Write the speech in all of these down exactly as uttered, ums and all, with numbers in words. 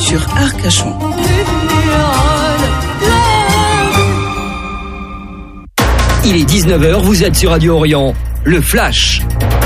sur Arcachon. Il est dix-neuf heures, vous êtes sur Radio Orient, le Flash.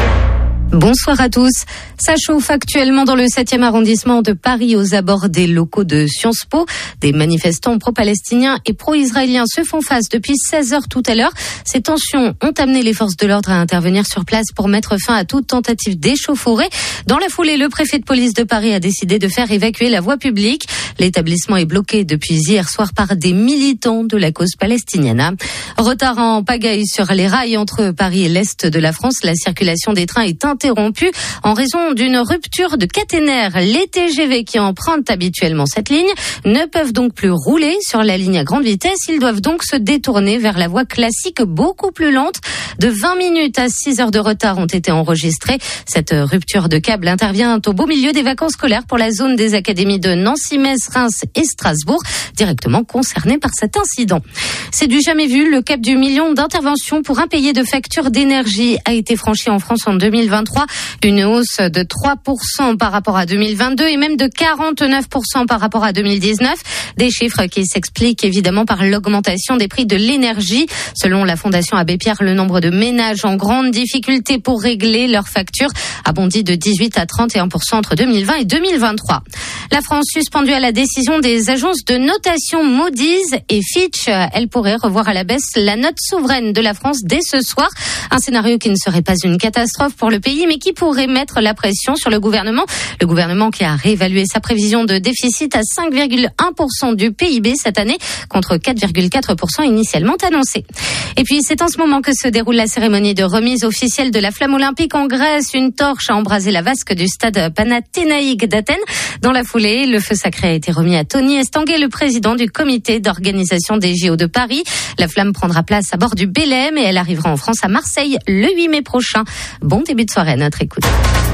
Bonsoir à tous. Ça chauffe actuellement dans le septième arrondissement de Paris aux abords des locaux de Sciences Po. Des manifestants pro-palestiniens et pro-israéliens se font face depuis seize heures tout à l'heure. Ces tensions ont amené les forces de l'ordre à intervenir sur place pour mettre fin à toute tentative d'échauffourée. Dans la foulée, le préfet de police de Paris a décidé de faire évacuer la voie publique. L'établissement est bloqué depuis hier soir par des militants de la cause palestinienne. Retard en pagaille sur les rails entre Paris et l'Est de la France. La circulation des trains est interrompue en raison d'une rupture de caténaire. Les T G V qui empruntent habituellement cette ligne ne peuvent donc plus rouler sur la ligne à grande vitesse. Ils doivent donc se détourner vers la voie classique beaucoup plus lente. De vingt minutes à six heures de retard ont été enregistrées. Cette rupture de câble intervient au beau milieu des vacances scolaires pour la zone des académies de Nancy, Metz, Reims et Strasbourg, directement concernés par cet incident. C'est du jamais vu. Le cap du million d'interventions pour impayés de factures d'énergie a été franchi en France en deux mille vingt-trois. Une hausse de trois pour cent par rapport à deux mille vingt-deux et même de quarante-neuf pour cent par rapport à deux mille dix-neuf. Des chiffres qui s'expliquent évidemment par l'augmentation des prix de l'énergie. Selon la Fondation Abbé Pierre, le nombre de ménages en grande difficulté pour régler leurs factures a bondi de dix-huit à trente et un pour cent entre deux mille vingt et deux mille vingt-trois. La France suspendue à la décision des agences de notation Moody's et Fitch. Elle pourrait revoir à la baisse la note souveraine de la France dès ce soir. Un scénario qui ne serait pas une catastrophe pour le pays, mais qui pourrait mettre la pression sur le gouvernement. Le gouvernement qui a réévalué sa prévision de déficit à cinq virgule un pour cent du P I B cette année, contre quatre virgule quatre pour cent initialement annoncé. Et puis, c'est en ce moment que se déroule la cérémonie de remise officielle de la flamme olympique en Grèce. Une torche a embrasé la vasque du stade Panathénaïque d'Athènes. Dans la foulée, le feu sacré a été remis à Tony Estanguet, le président du comité d'organisation des J O de Paris. La flamme prendra place à bord du Belém et elle arrivera en France à Marseille le huit mai prochain. Bon début de soirée à notre écoute.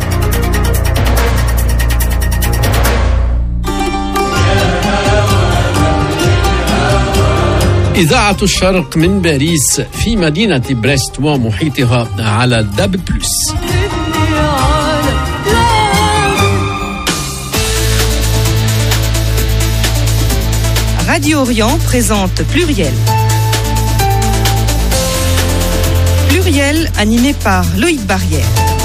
إذاعة الشرق من باريس في مدينة بريست ومحيطها على داب بلس. Radio Orient présente Pluriel. Pluriel animé par Loïc Barrière.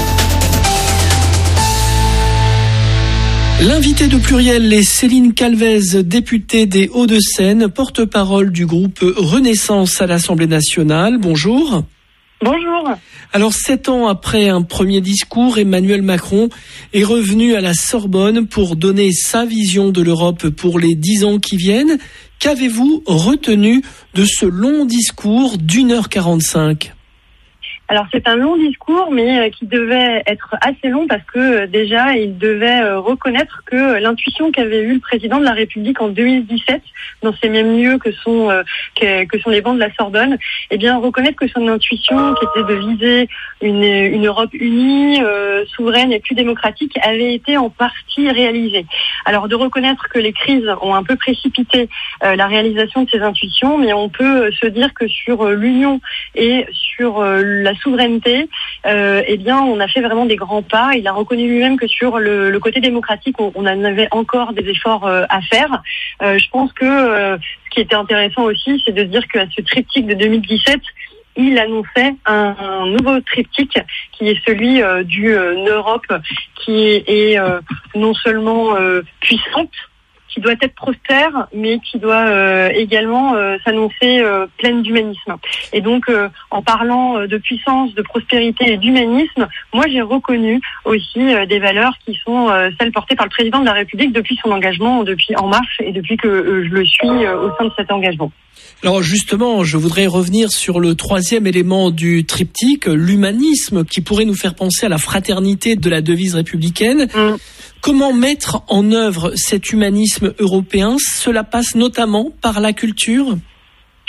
L'invité de Pluriel est Céline Calvez, députée des Hauts-de-Seine, porte-parole du groupe Renaissance à l'Assemblée nationale. Bonjour. Bonjour. Alors, sept ans après un premier discours, Emmanuel Macron est revenu à la Sorbonne pour donner sa vision de l'Europe pour les dix ans qui viennent. Qu'avez-vous retenu de ce long discours d'une heure quarante-cinq ? Alors c'est un long discours, mais qui devait être assez long parce que déjà il devait reconnaître que l'intuition qu'avait eue le président de la République en deux mille dix-sept dans ces mêmes lieux que sont que, que sont les bancs de la Sorbonne, eh bien reconnaître que son intuition, qui était de viser une, une Europe unie, euh, souveraine et plus démocratique, avait été en partie réalisée. Alors de reconnaître que les crises ont un peu précipité euh, la réalisation de ces intuitions, mais on peut se dire que sur l'union et sur euh, la souveraineté, euh, eh bien, on a fait vraiment des grands pas. Il a reconnu lui-même que sur le, le côté démocratique, on, on en avait encore des efforts euh, à faire. Euh, je pense que euh, ce qui était intéressant aussi, c'est de dire qu'à ce triptyque de deux mille dix-sept, il annonçait un, un nouveau triptyque qui est celui euh, d'une euh, Europe qui est, est euh, non seulement euh, puissante, qui doit être prospère, mais qui doit euh, également euh, s'annoncer euh, pleine d'humanisme. Et donc, euh, en parlant euh, de puissance, de prospérité et d'humanisme, moi j'ai reconnu aussi euh, des valeurs qui sont euh, celles portées par le président de la République depuis son engagement, depuis En Marche, et depuis que euh, je le suis euh, au sein de cet engagement. Alors justement, je voudrais revenir sur le troisième élément du triptyque, l'humanisme, qui pourrait nous faire penser à la fraternité de la devise républicaine. Mmh. Comment mettre en œuvre cet humanisme européen ? Cela passe notamment par la culture ?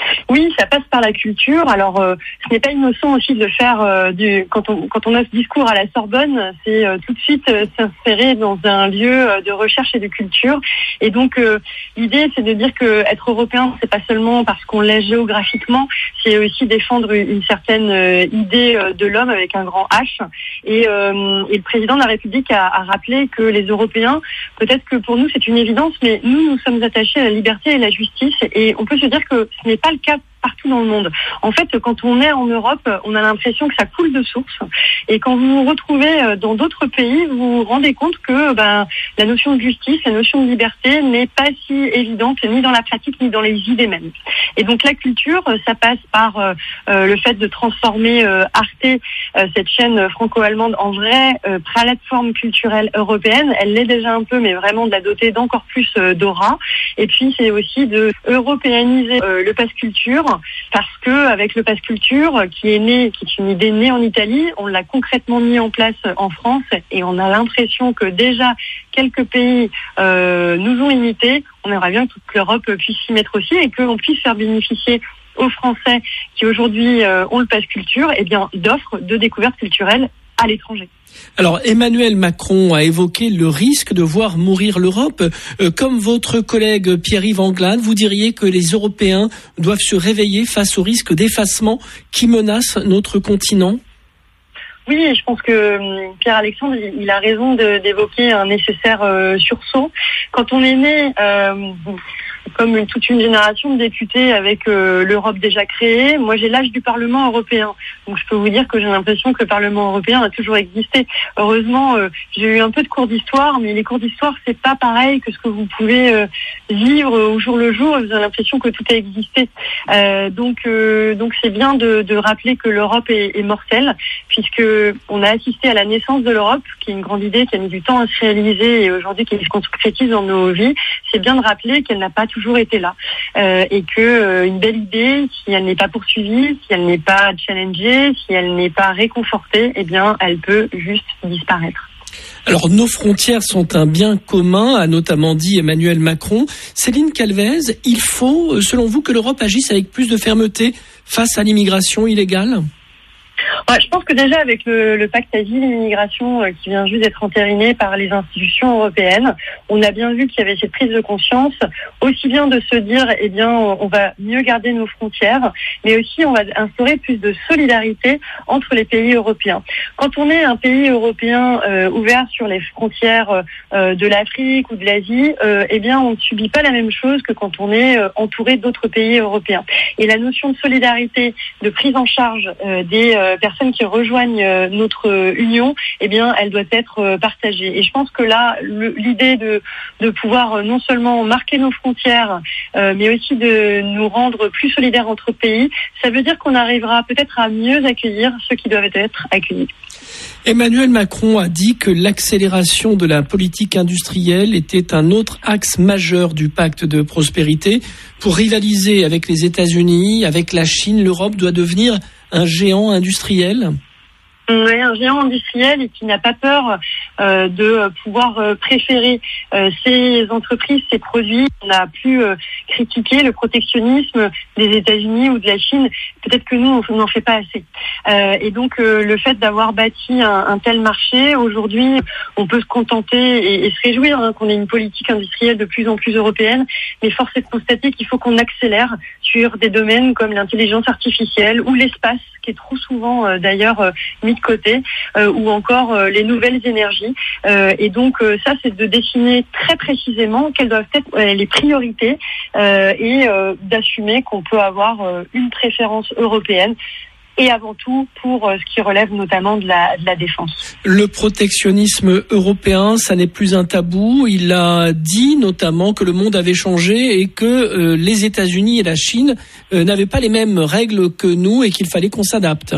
Oui, ça passe par la culture. Alors, euh, ce n'est pas innocent aussi de le faire euh, du, quand on quand on a ce discours à la Sorbonne, c'est euh, tout de suite euh, s'insérer dans un lieu euh, de recherche et de culture. Et donc, euh, l'idée, c'est de dire que être européen, c'est pas seulement parce qu'on l'est géographiquement, c'est aussi défendre une certaine euh, idée euh, de l'homme avec un grand H. Et, euh, et le président de la République a, a rappelé que les Européens, peut-être que pour nous c'est une évidence, mais nous, nous sommes attachés à la liberté et à la justice. Et on peut se dire que ce n'est pas le cas partout dans le monde. En fait, quand on est en Europe, on a l'impression que ça coule de source. Et quand vous vous retrouvez dans d'autres pays, vous vous rendez compte que ben, la notion de justice, la notion de liberté n'est pas si évidente ni dans la pratique ni dans les idées mêmes. Et donc la culture, ça passe par euh, le fait de transformer euh, Arte, euh, cette chaîne franco-allemande, en vraie euh, plateforme culturelle européenne. Elle l'est déjà un peu, mais vraiment de la doter d'encore plus euh, d'aura. Et puis c'est aussi de européaniser euh, le pass culture, parce que avec le pass culture, qui est né, qui est une idée née en Italie, on l'a concrètement mis en place en France, et on a l'impression que déjà quelques pays euh, nous ont imités. On aimerait bien que toute l'Europe puisse s'y mettre aussi, et qu'on puisse faire bénéficier aux Français qui aujourd'hui euh, ont le pass culture, et bien d'offres de découvertes culturelles à l'étranger. Alors, Emmanuel Macron a évoqué le risque de voir mourir l'Europe. Euh, comme votre collègue Pierre-Yves Anglade, vous diriez que les Européens doivent se réveiller face au risque d'effacement qui menace notre continent ? Oui, je pense que Pierre-Alexandre, il a raison de, d'évoquer un nécessaire euh, sursaut. Quand on est né, euh, comme une, toute une génération de députés avec euh, l'Europe déjà créée, moi j'ai l'âge du Parlement européen. Donc je peux vous dire que j'ai l'impression que le Parlement européen a toujours existé. Heureusement, euh, j'ai eu un peu de cours d'histoire, mais les cours d'histoire, c'est pas pareil que ce que vous pouvez euh, vivre au jour le jour. Vous avez l'impression que tout a existé. Euh, donc euh, donc c'est bien de, de rappeler que l'Europe est, est mortelle, puisque on a assisté à la naissance de l'Europe, qui est une grande idée qui a mis du temps à se réaliser et aujourd'hui qui se concrétise dans nos vies. C'est bien de rappeler qu'elle n'a pas toujours été là euh, et que euh, une belle idée, si elle n'est pas poursuivie, si elle n'est pas challengée, si elle n'est pas réconfortée, eh bien, elle peut juste disparaître. Alors, nos frontières sont un bien commun, a notamment dit Emmanuel Macron. Céline Calvez, il faut, selon vous, que l'Europe agisse avec plus de fermeté face à l'immigration illégale ? Ouais, je pense que déjà avec le, le pacte asile et immigration euh, qui vient juste d'être entériné par les institutions européennes, on a bien vu qu'il y avait cette prise de conscience, aussi bien de se dire, eh bien, on va mieux garder nos frontières, mais aussi on va instaurer plus de solidarité entre les pays européens. Quand on est un pays européen euh, ouvert sur les frontières euh, de l'Afrique ou de l'Asie, euh, eh bien, on ne subit pas la même chose que quand on est euh, entouré d'autres pays européens. Et la notion de solidarité, de prise en charge euh, des euh, personnes qui rejoignent euh, notre euh, union, eh bien, elle doit être euh, partagée. Et je pense que là, le, l'idée de, de pouvoir euh, non seulement marquer nos frontières, euh, mais aussi de nous rendre plus solidaires entre pays, ça veut dire qu'on arrivera peut-être à mieux accueillir ceux qui doivent être accueillis. Emmanuel Macron a dit que l'accélération de la politique industrielle était un autre axe majeur du pacte de prospérité. Pour rivaliser avec les États-Unis, avec la Chine, l'Europe doit devenir un géant industriel. Oui, un géant industriel et qui n'a pas peur euh, de pouvoir euh, préférer euh, ses entreprises, ses produits. On a pu euh, critiquer le protectionnisme des États-Unis ou de la Chine. Peut-être que nous, on n'en fait pas assez. Euh, et donc, euh, le fait d'avoir bâti un, un tel marché, aujourd'hui, on peut se contenter et, et se réjouir hein, qu'on ait une politique industrielle de plus en plus européenne. Mais force est de constater qu'il faut qu'on accélère sur des domaines comme l'intelligence artificielle ou l'espace, qui est trop souvent euh, d'ailleurs euh, mis de côté, euh, ou encore euh, les nouvelles énergies. Euh, et donc euh, ça, c'est de dessiner très précisément quelles doivent être euh, les priorités euh, et euh, d'assumer qu'on peut avoir euh, une préférence européenne. Et avant tout pour euh, ce qui relève notamment de la, de la défense. Le protectionnisme européen, ça n'est plus un tabou. Il a dit notamment que le monde avait changé et que euh, les États-Unis et la Chine euh, n'avaient pas les mêmes règles que nous et qu'il fallait qu'on s'adapte.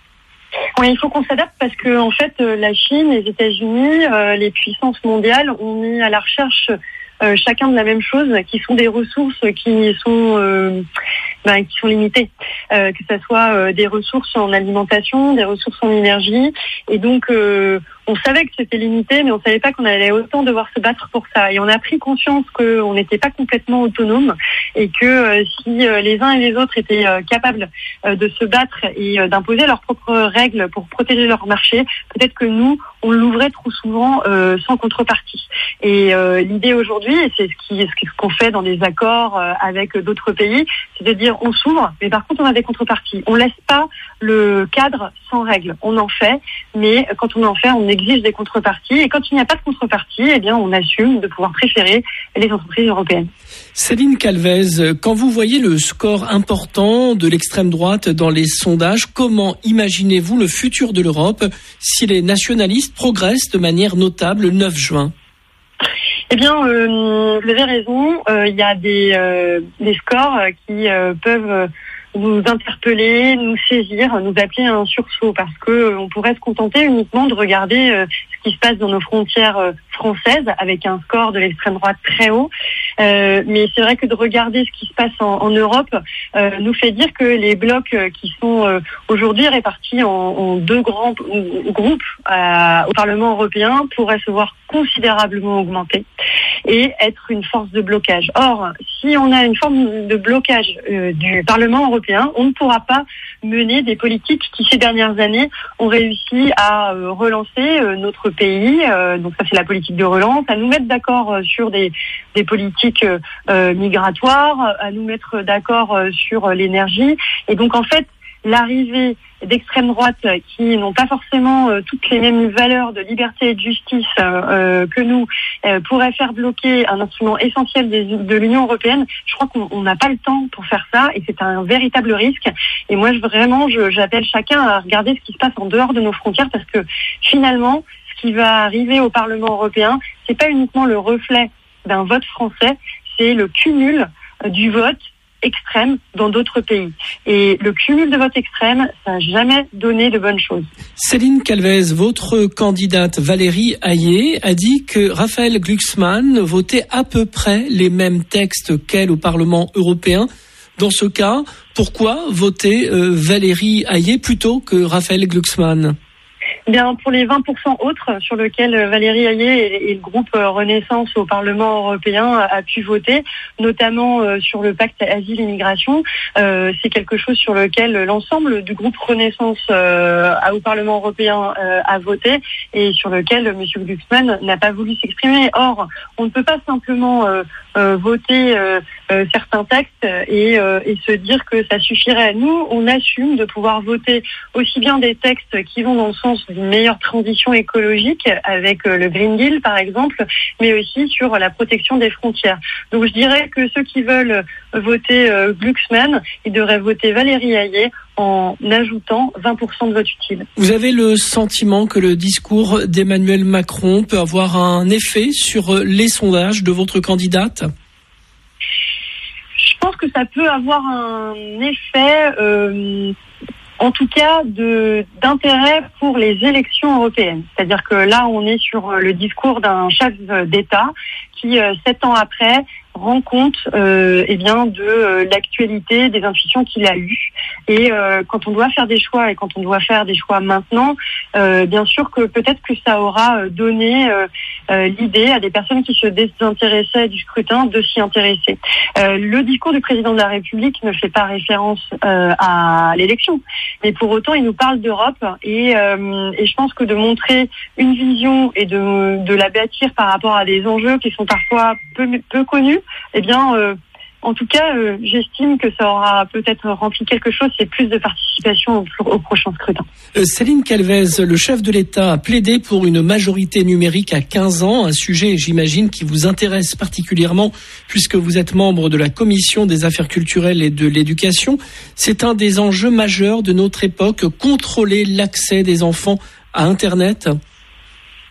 Oui, il faut qu'on s'adapte parce que en fait, la Chine, les États-Unis, euh, les puissances mondiales ont mis à la recherche euh, chacun de la même chose, qui sont des ressources qui sont euh, ben, qui sont limitées, euh, que ce soit euh, des ressources en alimentation, des ressources en énergie, et donc euh, on savait que c'était limité, mais on savait pas qu'on allait autant devoir se battre pour ça. Et on a pris conscience qu'on n'était pas complètement autonome et que euh, si euh, les uns et les autres étaient euh, capables euh, de se battre et euh, d'imposer leurs propres règles pour protéger leur marché, peut-être que nous, on l'ouvrait trop souvent euh, sans contrepartie. Et euh, l'idée aujourd'hui, et c'est ce, qui, ce qu'on fait dans des accords euh, avec d'autres pays, c'est de dire on s'ouvre, mais par contre on a des contreparties. On laisse pas le cadre sans règles. On en fait, mais quand on en fait, on exige des contreparties. Et quand il n'y a pas de contrepartie, eh bien on assume de pouvoir préférer les entreprises européennes. Céline Calvez, quand vous voyez le score important de l'extrême droite dans les sondages, comment imaginez-vous le futur de l'Europe si les nationalistes progressent de manière notable le neuf juin ? Eh bien, euh, vous avez raison. Euh, il y a des, euh, des scores qui euh, peuvent euh, nous interpeller, nous saisir, nous appeler à un sursaut, parce que euh, on pourrait se contenter uniquement de regarder euh, ce qui se passe dans nos frontières euh, françaises, avec un score de l'extrême droite très haut. Euh, mais c'est vrai que de regarder ce qui se passe en, en Europe euh, nous fait dire que les blocs euh, qui sont euh, aujourd'hui répartis en, en deux grands groupes euh, au Parlement européen pourraient se voir considérablement augmenter et être une force de blocage. Or, si on a une forme de blocage euh, du Parlement européen, on ne pourra pas mener des politiques qui, ces dernières années, ont réussi à euh, relancer euh, notre pays. Euh, donc ça, c'est la politique de relance, à nous mettre d'accord euh, sur des, des politiques euh, migratoires, à nous mettre d'accord euh, sur euh, l'énergie. Et donc, en fait, l'arrivée d'extrême droite qui n'ont pas forcément euh, toutes les mêmes valeurs de liberté et de justice euh, que nous euh, pourrait faire bloquer un instrument essentiel des, de l'Union européenne. Je crois qu'on n'a pas le temps pour faire ça et c'est un véritable risque. Et moi, je, vraiment, je, j'appelle chacun à regarder ce qui se passe en dehors de nos frontières parce que finalement, ce qui va arriver au Parlement européen, c'est pas uniquement le reflet d'un vote français, c'est le cumul euh, du vote extrême dans d'autres pays. Et le cumul de vote extrême, ça n'a jamais donné de bonnes choses. Céline Calvez, votre candidate Valérie Hayé a dit que Raphaël Glucksmann votait à peu près les mêmes textes qu'elle au Parlement européen. Dans ce cas, pourquoi voter euh, Valérie Hayé plutôt que Raphaël Glucksmann ? Bien, pour les vingt pour cent autres sur lesquels Valérie Hayé et le groupe Renaissance au Parlement européen a pu voter, notamment sur le pacte asile-immigration, euh, c'est quelque chose sur lequel l'ensemble du groupe Renaissance euh, au Parlement européen euh, a voté et sur lequel M. Glucksmann n'a pas voulu s'exprimer. Or, on ne peut pas simplement euh, euh, voter euh, euh, certains textes et, euh, et se dire que ça suffirait. Nous, on assume de pouvoir voter aussi bien des textes qui vont dans le sens d'une meilleure transition écologique avec le Green Deal par exemple, mais aussi sur la protection des frontières. Donc je dirais que ceux qui veulent voter euh, Glucksmann, ils devraient voter Valérie Hayé en ajoutant vingt pour cent de vote utile. Vous avez le sentiment que le discours d'Emmanuel Macron peut avoir un effet sur les sondages de votre candidate ? Je pense que ça peut avoir un effet... Euh, en tout cas de d'intérêt pour les élections européennes. C'est-à-dire que là, on est sur le discours d'un chef d'État qui, euh, sept ans après, rend compte euh, eh bien, de euh, l'actualité, des intuitions qu'il a eues. Et euh, quand on doit faire des choix, et quand on doit faire des choix maintenant, euh, bien sûr que peut-être que ça aura donné euh, euh, l'idée à des personnes qui se désintéressaient du scrutin de s'y intéresser. Euh, le discours du président de la République ne fait pas référence euh, à l'élection, mais pour autant, il nous parle d'Europe et, euh, et je pense que de montrer une vision et de, de la bâtir par rapport à des enjeux qui sont parfois peu, peu connus, eh bien, euh, en tout cas, euh, j'estime que ça aura peut-être rempli quelque chose, c'est plus de participation au, au prochain scrutin. Euh, Céline Calvez, le chef de l'État a plaidé pour une majorité numérique à quinze ans, un sujet, j'imagine, qui vous intéresse particulièrement puisque vous êtes membre de la Commission des affaires culturelles et de l'éducation. C'est un des enjeux majeurs de notre époque, contrôler l'accès des enfants à Internet.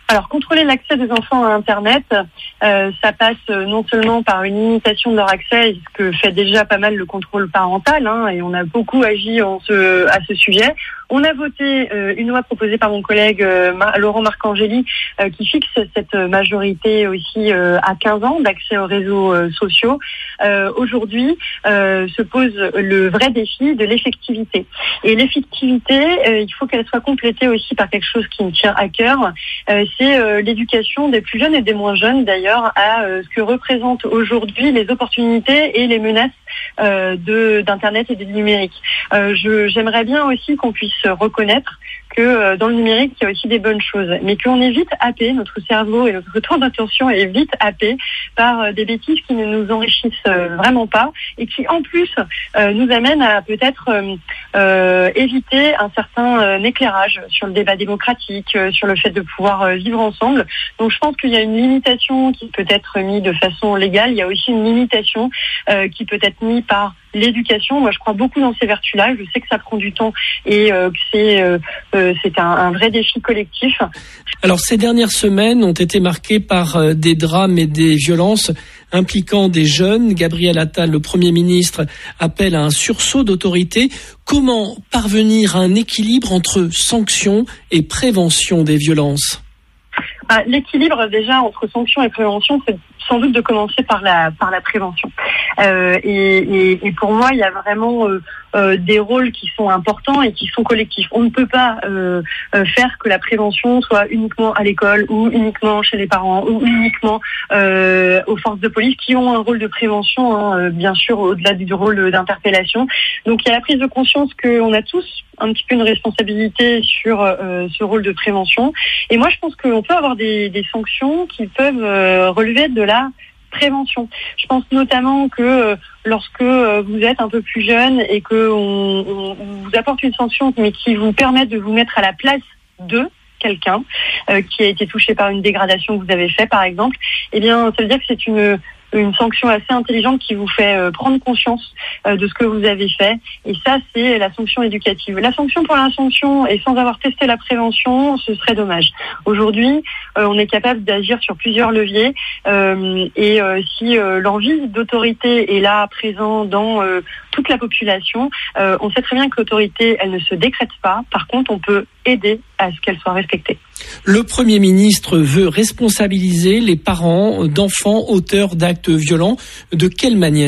Alors, contrôler l'accès des enfants à Internet, euh, ça passe non seulement par une limitation de leur accès, ce que fait déjà pas mal le contrôle parental, hein, et on a beaucoup agi en ce, à ce sujet. On a voté euh, une loi proposée par mon collègue euh, Mar- Laurent Marcangeli euh, qui fixe cette majorité aussi euh, à quinze ans d'accès aux réseaux euh, sociaux. Euh, aujourd'hui, euh, se pose le vrai défi de l'effectivité. Et l'effectivité, euh, il faut qu'elle soit complétée aussi par quelque chose qui me tient à cœur. Euh, c'est euh, l'éducation des plus jeunes et des moins jeunes d'ailleurs à euh, ce que représentent aujourd'hui les opportunités et les menaces euh, de d'Internet et du numérique. Euh, je, j'aimerais bien aussi qu'on puisse reconnaître que euh, dans le numérique, il y a aussi des bonnes choses, mais qu'on est vite happé, notre cerveau et notre temps d'attention est vite happé par euh, des bêtises qui ne nous enrichissent euh, vraiment pas et qui en plus euh, nous amènent à peut-être euh, euh, éviter un certain euh, éclairage sur le débat démocratique, euh, sur le fait de pouvoir euh, vivre ensemble. Donc je pense qu'il y a une limitation qui peut être mise de façon légale, il y a aussi une limitation euh, qui peut être mise par l'éducation. Moi je crois beaucoup dans ces vertus-là, je sais que ça prend du temps et euh, que c'est euh, euh, c'est un, un vrai défi collectif. Alors ces dernières semaines ont été marquées par euh, des drames et des violences impliquant des jeunes. Gabriel Attal, le Premier ministre, appelle à un sursaut d'autorité. Comment parvenir à un équilibre entre sanctions et prévention des violences ? Ah, l'équilibre déjà entre sanctions et prévention, c'est sans doute de commencer par la par la prévention. Euh, et, et, et pour moi, il y a vraiment euh, euh, des rôles qui sont importants et qui sont collectifs. On ne peut pas euh, euh, faire que la prévention soit uniquement à l'école ou uniquement chez les parents ou uniquement euh, aux forces de police qui ont un rôle de prévention, hein, bien sûr, au-delà du rôle d'interpellation. Donc il y a la prise de conscience qu'on a tous un petit peu une responsabilité sur euh, ce rôle de prévention. Et moi, je pense qu'on peut avoir des, des sanctions qui peuvent euh, relever de la prévention. Je pense notamment que euh, lorsque euh, vous êtes un peu plus jeune et que on, on, on vous apporte une sanction, mais qui vous permet de vous mettre à la place de quelqu'un euh, qui a été touché par une dégradation que vous avez fait, par exemple, eh bien, ça veut dire que c'est une une sanction assez intelligente qui vous fait euh, prendre conscience euh, de ce que vous avez fait. Et ça, c'est la sanction éducative. La sanction pour la sanction et sans avoir testé la prévention, ce serait dommage. Aujourd'hui, euh, on est capable d'agir sur plusieurs leviers. Euh, et euh, si euh, l'envie d'autorité est là, présent dans euh, toute la population, euh, on sait très bien que l'autorité, elle ne se décrète pas. Par contre, on peut aider à ce qu'elle soit respectée. Le Premier ministre veut responsabiliser les parents d'enfants auteurs d'actes violents. De quelle manière ?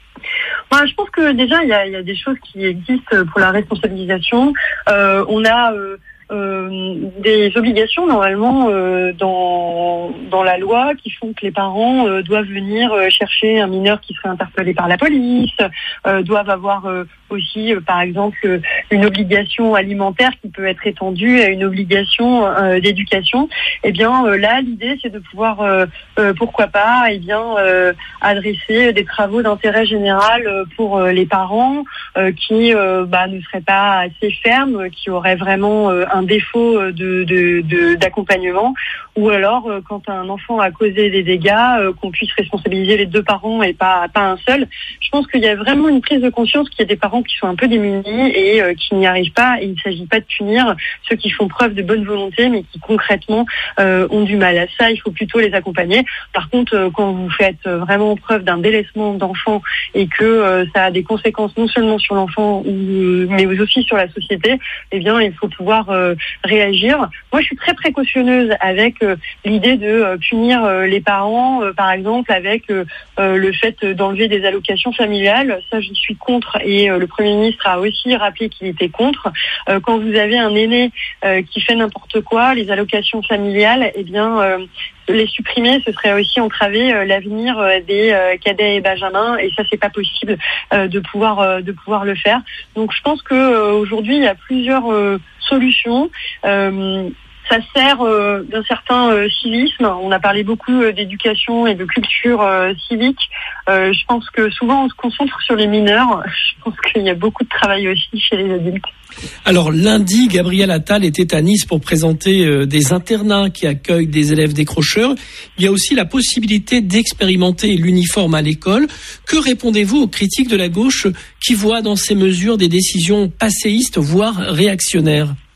Moi, je pense que déjà, il y a, il y a des choses qui existent pour la responsabilisation. Euh, on a euh, euh, des obligations normalement euh, dans dans la loi qui font que les parents euh, doivent venir euh, chercher un mineur qui serait interpellé par la police, euh, doivent avoir euh, aussi, euh, par exemple, une obligation alimentaire qui peut être étendue à une obligation euh, d'éducation. Eh bien, euh, là, l'idée, c'est de pouvoir, euh, euh, pourquoi pas, eh bien, euh, adresser des travaux d'intérêt général pour euh, les parents euh, qui euh, bah, ne seraient pas assez fermes, qui auraient vraiment euh, un défaut de, de, de d'accompagnement, ou alors euh, quand un enfant a causé des dégâts, euh, qu'on puisse responsabiliser les deux parents et pas pas un seul. Je pense qu'il y a vraiment une prise de conscience qu'il y a des parents qui sont un peu démunis et euh, qui n'y arrivent pas. Et il ne s'agit pas de punir ceux qui font preuve de bonne volonté, mais qui concrètement euh, ont du mal. À ça, il faut plutôt les accompagner. Par contre, euh, quand vous faites vraiment preuve d'un délaissement d'enfant et que euh, ça a des conséquences non seulement sur l'enfant, ou, mais aussi sur la société, eh bien, il faut pouvoir euh, réagir. Moi, je suis très précautionneuse avec euh, l'idée de euh, punir euh, les parents, euh, par exemple, avec euh, euh, le fait d'enlever des allocations familiales. Ça, j'y suis contre, et euh, le Premier ministre a aussi rappelé qu'il était contre. Euh, quand vous avez un aîné euh, qui fait n'importe quoi, les allocations familiales, eh bien, euh, les supprimer, ce serait aussi entraver euh, l'avenir euh, des euh, cadets et benjamins, et ça, c'est pas possible euh, de pouvoir euh, de pouvoir le faire. Donc, je pense que euh, aujourd'hui, il y a plusieurs euh, solutions. Euh, Ça sert euh, d'un certain euh, civisme. On a parlé beaucoup euh, d'éducation et de culture euh, civique. Euh, je pense que souvent on se concentre sur les mineurs. Je pense qu'il y a beaucoup de travail aussi chez les adultes. Alors lundi, Gabriel Attal était à Nice pour présenter euh, des internats qui accueillent des élèves décrocheurs. Il y a aussi la possibilité d'expérimenter l'uniforme à l'école. Que répondez-vous aux critiques de la gauche qui voient dans ces mesures des décisions passéistes, voire réactionnaires ?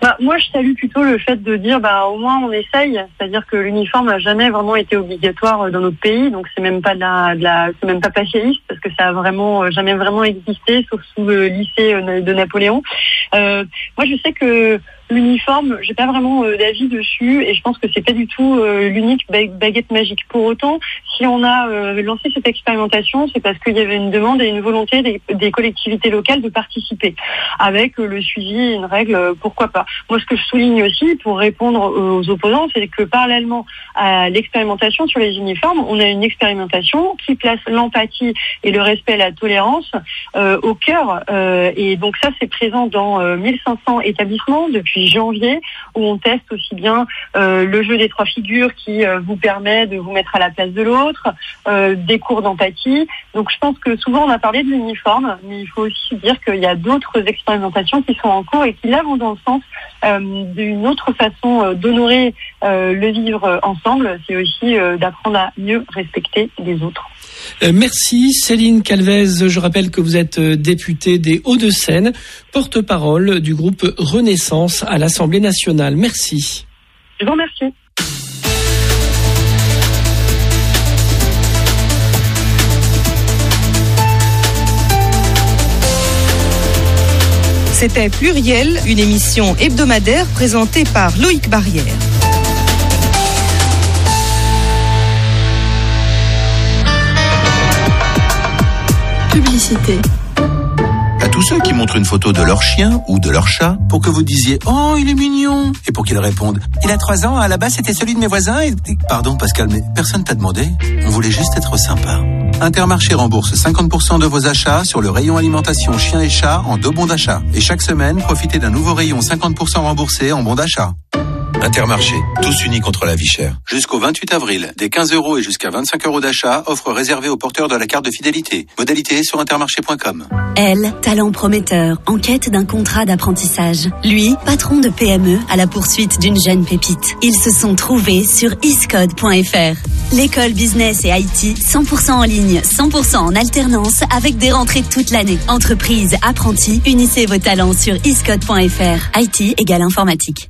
Bah, moi, je salue plutôt le fait de dire, bah, au moins on essaye. C'est-à-dire que l'uniforme n'a jamais vraiment été obligatoire dans notre pays, donc c'est même pas de la, de la c'est même pas passéiste parce que ça a vraiment jamais vraiment existé, sauf sous le lycée de Napoléon. Euh, moi, je sais que l'uniforme, j'ai pas vraiment euh, d'avis dessus et je pense que c'est pas du tout euh, l'unique baguette magique. Pour autant, si on a euh, lancé cette expérimentation, c'est parce qu'il y avait une demande et une volonté des, des collectivités locales de participer avec euh, le suivi et une règle, euh, pourquoi pas. Moi, ce que je souligne aussi pour répondre aux opposants, c'est que parallèlement à l'expérimentation sur les uniformes, on a une expérimentation qui place l'empathie et le respect à la tolérance euh, au cœur euh, et donc ça, c'est présent dans euh, mille cinq cents établissements depuis janvier, où on teste aussi bien euh, le jeu des trois figures qui euh, vous permet de vous mettre à la place de l'autre, euh, des cours d'empathie. Donc je pense que souvent on a parlé de l'uniforme, mais il faut aussi dire qu'il y a d'autres expérimentations qui sont en cours et qui là vont dans le sens euh, d'une autre façon euh, d'honorer euh, le vivre ensemble. C'est aussi euh, d'apprendre à mieux respecter les autres. Euh, merci Céline Calvez. Je rappelle que vous êtes députée des Hauts-de-Seine, porte-parole du groupe Renaissance à l'Assemblée nationale. Merci. Je vous remercie. C'était Pluriel, une émission hebdomadaire présentée par Loïc Barrière. Publicité. À tous ceux qui montrent une photo de leur chien ou de leur chat pour que vous disiez « Oh, il est mignon !» et pour qu'ils répondent « Il a trois ans, à la base c'était celui de mes voisins et... » Pardon Pascal, mais personne t'a demandé. On voulait juste être sympa. Intermarché rembourse cinquante pour cent de vos achats sur le rayon alimentation chien et chat en deux bons d'achat. Et chaque semaine, profitez d'un nouveau rayon cinquante pour cent remboursé en bons d'achat. Intermarché, tous unis contre la vie chère. Jusqu'au vingt-huit avril, des quinze euros et jusqu'à vingt-cinq euros d'achat, offre réservée aux porteurs de la carte de fidélité. Modalité sur intermarché point com. Elle, talent prometteur, en quête d'un contrat d'apprentissage. Lui, patron de P M E à la poursuite d'une jeune pépite. Ils se sont trouvés sur iscode point f r. L'école business et I T, cent pour cent en ligne, cent pour cent en alternance, avec des rentrées toute l'année. Entreprise, apprentis, unissez vos talents sur iscode point f r. I T égale informatique.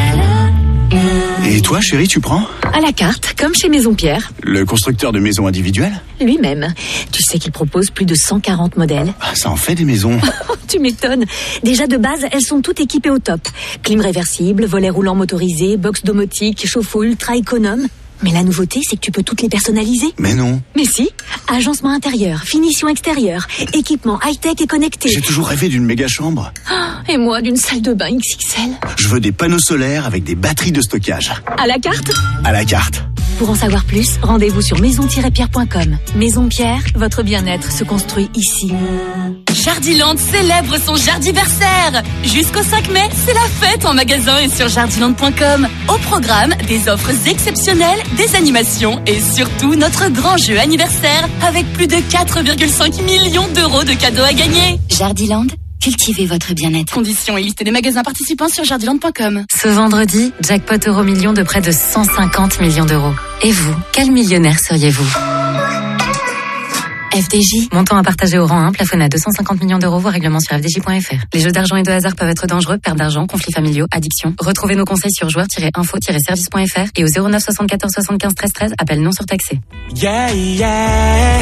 Et toi, chérie, tu prends ? À la carte, comme chez Maison Pierre. Le constructeur de maisons individuelles ? Lui-même. Tu sais qu'il propose plus de cent quarante modèles. Ah, ça en fait des maisons. Tu m'étonnes. Déjà de base, elles sont toutes équipées au top. Clim réversible, volet roulant motorisé, box domotique, chauffe-eau ultra économe. Mais la nouveauté, c'est que tu peux toutes les personnaliser. Mais non. Mais si. Agencement intérieur, finition extérieure, équipement high-tech et connecté. J'ai toujours rêvé d'une méga chambre. Oh, et moi, d'une salle de bain X X L. Je veux des panneaux solaires avec des batteries de stockage. À la carte ? À la carte. Pour en savoir plus, rendez-vous sur maison tiret pierre point com. Maison Pierre, votre bien-être se construit ici. Jardiland célèbre son jardiversaire. Jusqu'au cinq mai, c'est la fête en magasin et sur jardiland point com. Au programme, des offres exceptionnelles, des animations et surtout notre grand jeu anniversaire avec plus de quatre virgule cinq millions d'euros de cadeaux à gagner. Jardiland, cultivez votre bien-être. Conditions et liste des magasins participants sur jardiland point com. Ce vendredi, jackpot euro million de près de cent cinquante millions d'euros. Et vous, quel millionnaire seriez-vous ? F D J, montant à partager au rang un, plafonné à deux cent cinquante millions d'euros, voire règlement sur f d j point f r. Les jeux d'argent et de hasard peuvent être dangereux, perte d'argent, conflits familiaux, addiction. Retrouvez nos conseils sur joueurs tiret info tiret service point f r et au zéro neuf soixante-quatorze soixante-quinze treize treize, appel non surtaxé. Yeah, yeah.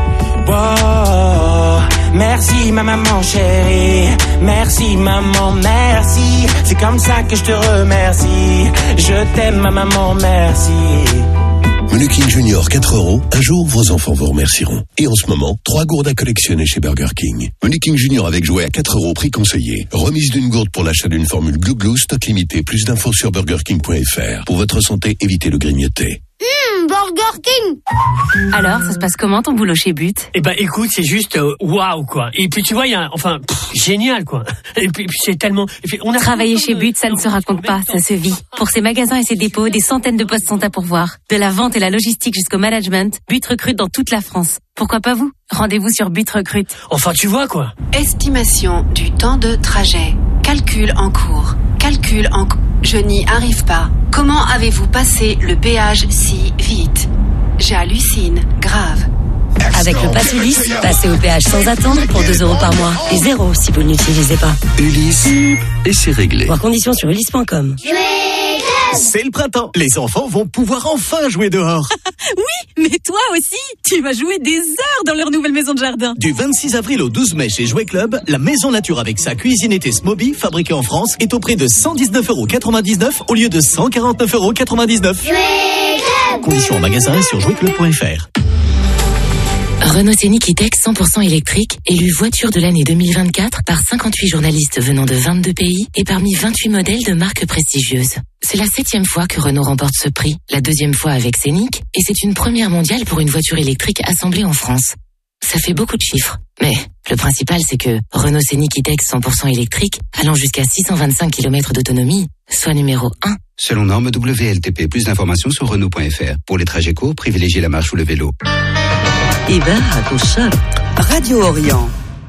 Wow. Merci ma maman chérie, merci maman, merci. C'est comme ça que je te remercie. Je t'aime ma maman, merci. Menu King Junior quatre euros, un jour vos enfants vous remercieront. Et en ce moment, trois gourdes à collectionner chez Burger King. Menu King Junior avec jouet à quatre euros, prix conseillé. Remise d'une gourde pour l'achat d'une formule Glou Glou, stock limité. Plus d'infos sur burger king point f r. Pour votre santé, évitez le grignoter. Mmh, Burger King. Alors, ça se passe comment ton boulot chez But ? Eh ben, écoute, c'est juste waouh wow, quoi. Et puis tu vois, il y a, enfin, pff, génial quoi. Et puis, puis c'est tellement. Puis, on a Travailler chez But, ça ne se raconte pas, ça se vit. Pour ses magasins et ses dépôts, des centaines de postes sont à pourvoir. De la vente et la logistique jusqu'au management, But recrute dans toute la France. Pourquoi pas vous ? Rendez-vous sur But Recrute. Enfin, tu vois quoi. Estimation du temps de trajet. Calcul en cours. Calcul en cours. Je n'y arrive pas. Comment avez-vous passé le péage si vite ? J'hallucine, grave. Avec le pass Ulysse, passez au péage sans attendre pour deux euros par mois. Et zéro si vous ne l'utilisez pas. Ulysse, et c'est réglé. Voir conditions sur ulysse point com. C'est le printemps. Les enfants vont pouvoir enfin jouer dehors. Oui, mais toi aussi, tu vas jouer des heures dans leur nouvelle maison de jardin. Du vingt-six avril au douze mai chez Jouet Club, la Maison Nature avec sa cuisinette Smoby, fabriquée en France, est au prix de cent dix-neuf euros quatre-vingt-dix-neuf au lieu de cent quarante-neuf euros quatre-vingt-dix-neuf. Conditions en magasin et sur jouet club point f r. Renault Scénic E-Tech cent pour cent électrique, élu voiture de l'année deux mille vingt-quatre par cinquante-huit journalistes venant de vingt-deux pays et parmi vingt-huit modèles de marques prestigieuses. C'est la septième fois que Renault remporte ce prix, la deuxième fois avec Scénic, et c'est une première mondiale pour une voiture électrique assemblée en France. Ça fait beaucoup de chiffres, mais le principal c'est que Renault Scénic E-Tech cent pour cent électrique, allant jusqu'à six cent vingt-cinq kilomètres d'autonomie, soit numéro un. Selon norme W L T P, plus d'informations sur Renault point f r. Pour les trajets courts, privilégiez la marche ou le vélo. إذاعة الشرق راديو أوريون.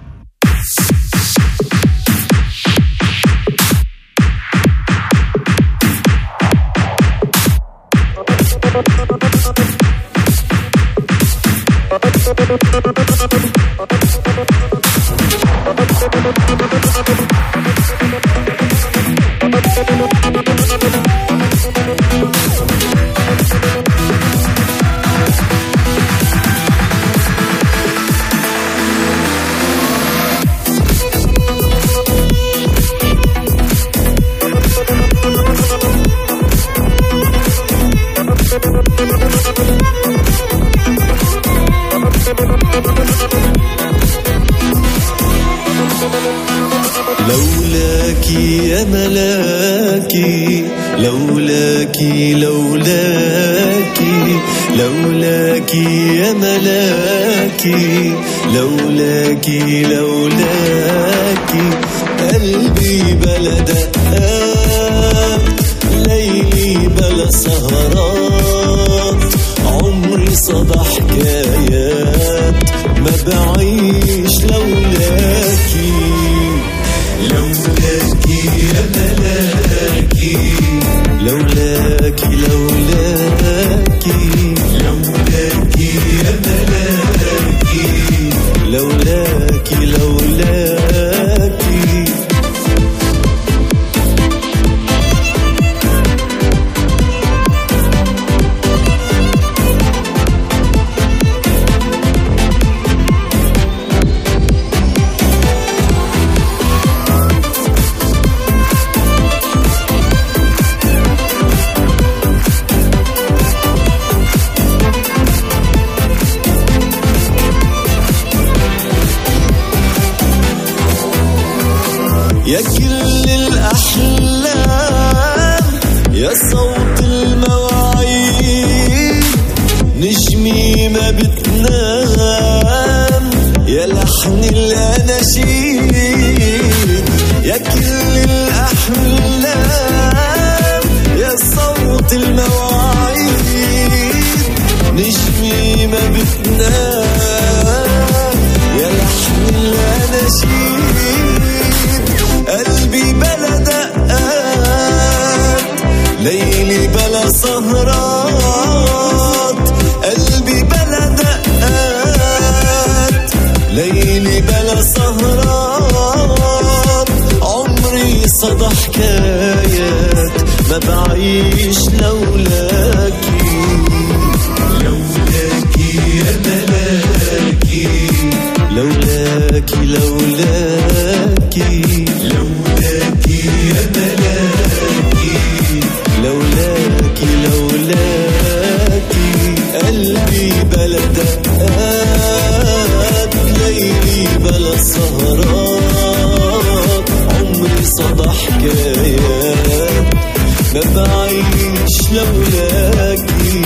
لولاكي يا ملاكي لولاكي لولاكي لولاكي يا ملاكي لولاكي لولاكي قلبي بلا دقات ليلي بلا سهرات عمري صدى حكايات ما بعيش لولاكي لولاكي يا ملاكي لولاكي لولاكي لولاكي يا ملاكي لولاكي لولاكي يا كل الأحلام يا صوت المواعيد نجمي ما بتنام يا لحن الأناشيد يا كل الأحلام يا صوت المواعيد نجمي ما بتنام يا لحن الأناشيد قلبي بلا دقات ليلي بلا سهرات قلبي بلا دقات ليلي بلا سهرات عمري صدى حكايات ما بعيش لولاكي لولاكي يا ملاكي لولاكي لولاكي لولاكي يا ملاكي لولاكي لولاكي قلبي بلا دقات ليلي بلا سهرات عمري صدى حكايات ما بعيش لولاكي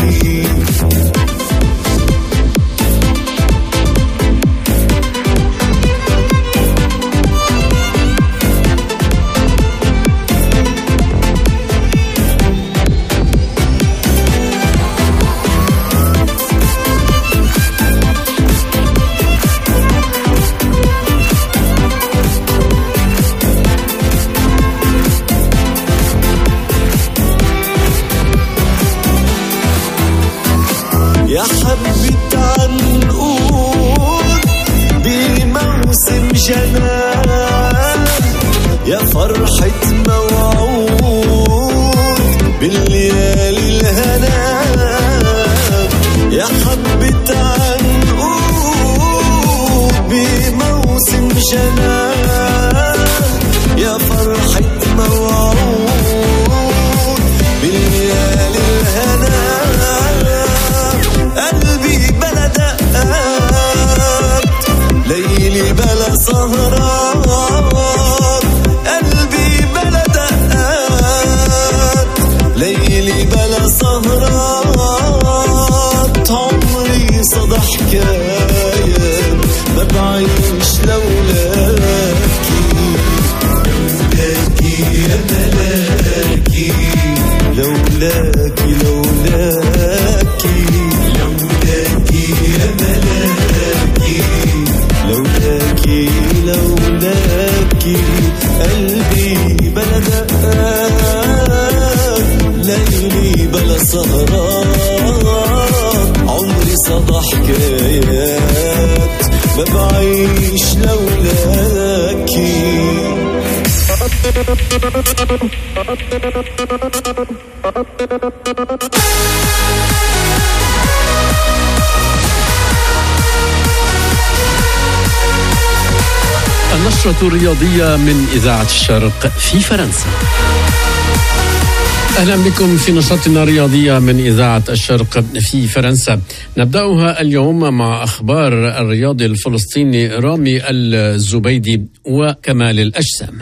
يا فرحة موعود بالليالي الهنا يا حبة عنقود بموسم جنان يا فرحة موعود بالليالي الهنا قلبي بلا دقات ليلي بلا سهرات قلبي بلا دقات ليلي بلا سهرات عمري صدى حكاية ما بعيش لولاكي لولاكي يا ملاكي لولاكي لولاكي لولاكي يا ملاكي لولاكي لولاكي قلبي بلا دقات ليلي بلا سهرات عمري صدى حكايات ما بعيش لولاكي النشرة الرياضية من إذاعة الشرق في فرنسا. أهلا بكم في نشرتنا الرياضية من إذاعة الشرق في فرنسا. نبدأها اليوم مع أخبار الرياضي الفلسطيني رامي الزبيدي وكمال الأجسام.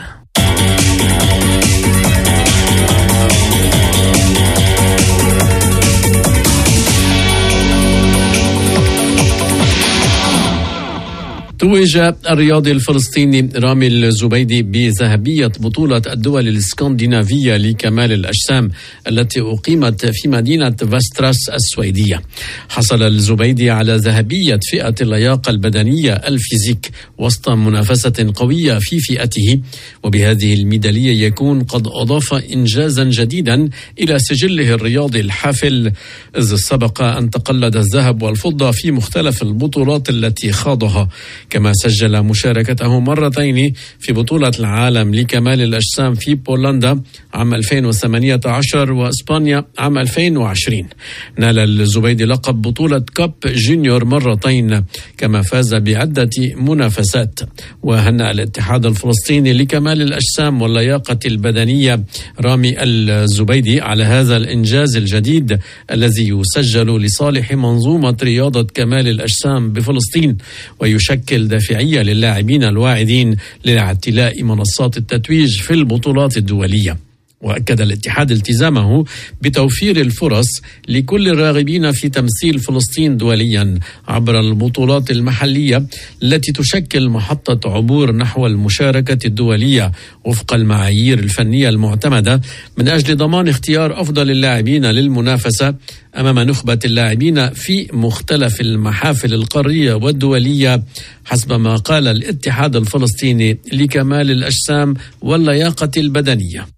توج الرياضي الفلسطيني رامي الزبيدي بذهبية بطولة الدول الاسكندنافية لكمال الأجسام التي أقيمت في مدينة فاستراس السويدية. حصل الزبيدي على ذهبية فئة اللياقة البدنية الفيزيك وسط منافسة قوية في فئته، وبهذه الميدالية يكون قد أضاف إنجازا جديدا إلى سجله الرياضي الحافل، إذ سبق أن تقلد الذهب والفضة في مختلف البطولات التي خاضها، كما سجل مشاركته مرتين في بطولة العالم لكمال الأجسام في بولندا عام ألفين وثمانية عشر وإسبانيا عام ألفين وعشرين. نال الزبيدي لقب بطولة كاب جونيور مرتين، كما فاز بعدة منافسات. وهنأ الاتحاد الفلسطيني لكمال الأجسام واللياقة البدنية رامي الزبيدي على هذا الإنجاز الجديد الذي يسجل لصالح منظومة رياضة كمال الأجسام بفلسطين، ويشكل دافعية للاعبين الواعدين لاعتلاء منصات التتويج في البطولات الدولية. وأكد الاتحاد التزامه بتوفير الفرص لكل الراغبين في تمثيل فلسطين دوليا عبر البطولات المحلية التي تشكل محطة عبور نحو المشاركة الدولية وفق المعايير الفنية المعتمدة من أجل ضمان اختيار أفضل اللاعبين للمنافسة أمام نخبة اللاعبين في مختلف المحافل القارية والدولية، حسب ما قال الاتحاد الفلسطيني لكمال الأجسام واللياقة البدنية.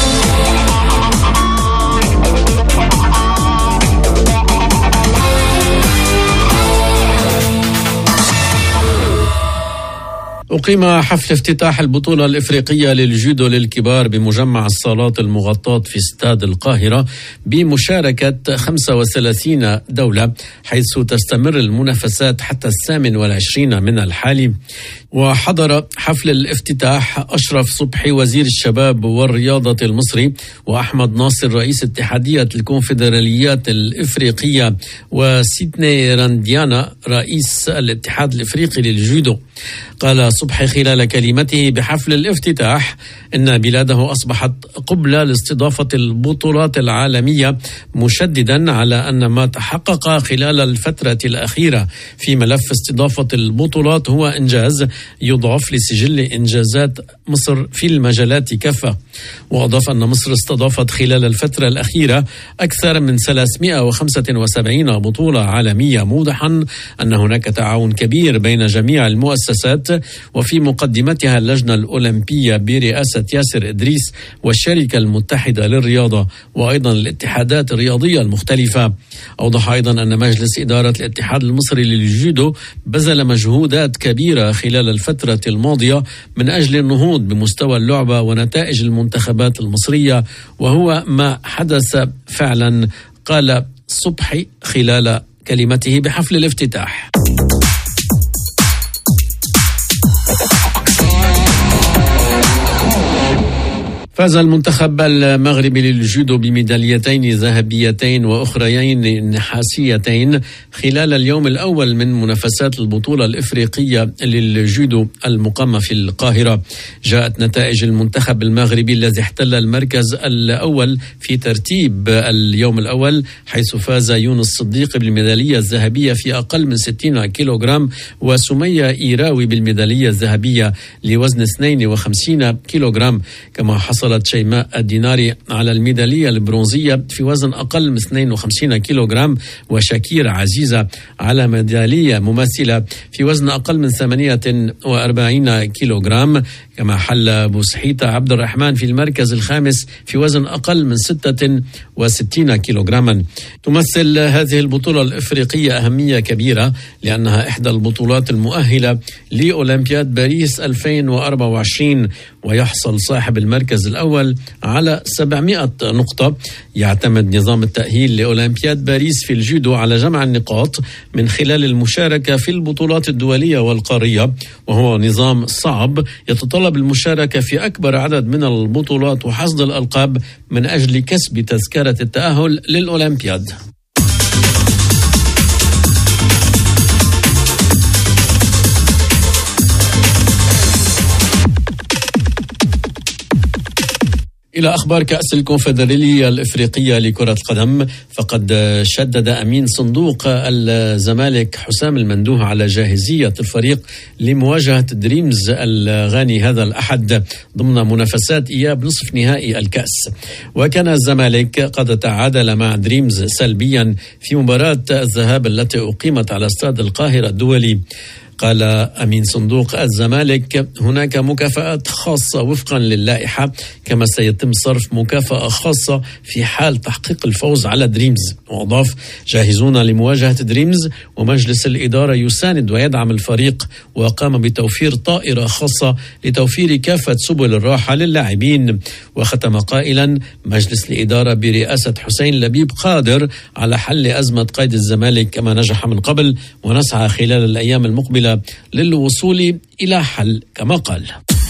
أقيم حفل افتتاح البطولة الإفريقية للجودو للكبار بمجمع الصالات المغطاة في استاد القاهرة بمشاركة خمسة وثلاثين دولة، حيث تستمر المنافسات حتى الثامن والعشرين من الحالي. وحضر حفل الافتتاح أشرف صبحي وزير الشباب والرياضة المصري، وأحمد ناصر رئيس اتحادية الكونفدراليات الإفريقية، وسيدني رانديانا رئيس الاتحاد الإفريقي للجودو. قال صبحي خلال كلمته بحفل الافتتاح إن بلاده أصبحت قبلة لاستضافة البطولات العالمية، مشددا على أن ما تحقق خلال الفترة الأخيرة في ملف استضافة البطولات هو إنجاز يضاف لسجل إنجازات مصر في المجالات كافة. وأضاف أن مصر استضافت خلال الفترة الأخيرة أكثر من ثلاثمائة وخمسة وسبعين بطولة عالمية، موضحا أن هناك تعاون كبير بين جميع المؤسسات وفي مقدمتها اللجنة الأولمبية برئاسة ياسر إدريس والشركة المتحدة للرياضة وأيضا الاتحادات الرياضية المختلفة. أوضح أيضا أن مجلس إدارة الاتحاد المصري للجودو بذل مجهودات كبيرة خلال الفترة الماضية من أجل النهوض بمستوى اللعبة ونتائج المنتخبات المصرية، وهو ما حدث فعلا، قال صبحي خلال كلمته بحفل الافتتاح. فاز المنتخب المغربي للجودو بميداليتين ذهبيتين وأخريين نحاسيتين خلال اليوم الأول من منافسات البطولة الإفريقية للجودو المقامة في القاهرة. جاءت نتائج المنتخب المغربي الذي احتل المركز الأول في ترتيب اليوم الأول، حيث فاز يونس صديق بالميدالية الذهبية في أقل من ستين كيلوغرام، وسمية إيراوي بالميدالية الذهبية لوزن اثنين وخمسين كيلوغرام، كما حصل شيماء الديناري على الميدالية البرونزية في وزن أقل من اثنين وخمسين كيلوغرام، وشاكير عزيزة على ميدالية مماثلة في وزن أقل من ثمانية وأربعين كيلوغرام. كما حل بوسحيطة عبد الرحمن في المركز الخامس في وزن أقل من ستة وستين كيلوغراما. تمثل هذه البطولة الإفريقية أهمية كبيرة لأنها إحدى البطولات المؤهلة لأولمبياد باريس ألفين وأربعة وعشرين، ويحصل صاحب المركز الأول على سبعمائة نقطة. يعتمد نظام التأهيل لأولمبياد باريس في الجودو على جمع النقاط من خلال المشاركة في البطولات الدولية والقارية، وهو نظام صعب يتطلب المشاركة في أكبر عدد من البطولات وحصد الألقاب من أجل كسب تذكرة التأهل للأولمبياد. إلى أخبار كأس الكونفدرالية الإفريقية لكرة القدم، فقد شدد أمين صندوق الزمالك حسام المندوه على جاهزية الفريق لمواجهة دريمز الغاني هذا الأحد ضمن منافسات إياب نصف نهائي الكأس. وكان الزمالك قد تعادل مع دريمز سلبيا في مباراة الذهاب التي أقيمت على استاد القاهرة الدولي. قال أمين صندوق الزمالك: هناك مكافآت خاصة وفقا للائحة، كما سيتم صرف مكافأة خاصة في حال تحقيق الفوز على دريمز. وأضاف: جاهزون لمواجهة دريمز، ومجلس الإدارة يساند ويدعم الفريق، وقام بتوفير طائرة خاصة لتوفير كافة سبل الراحة للاعبين. وختم قائلا: مجلس الإدارة برئاسة حسين لبيب قادر على حل أزمة قيد الزمالك كما نجح من قبل، ونسعى خلال الأيام المقبلة للوصول إلى حل كما قال.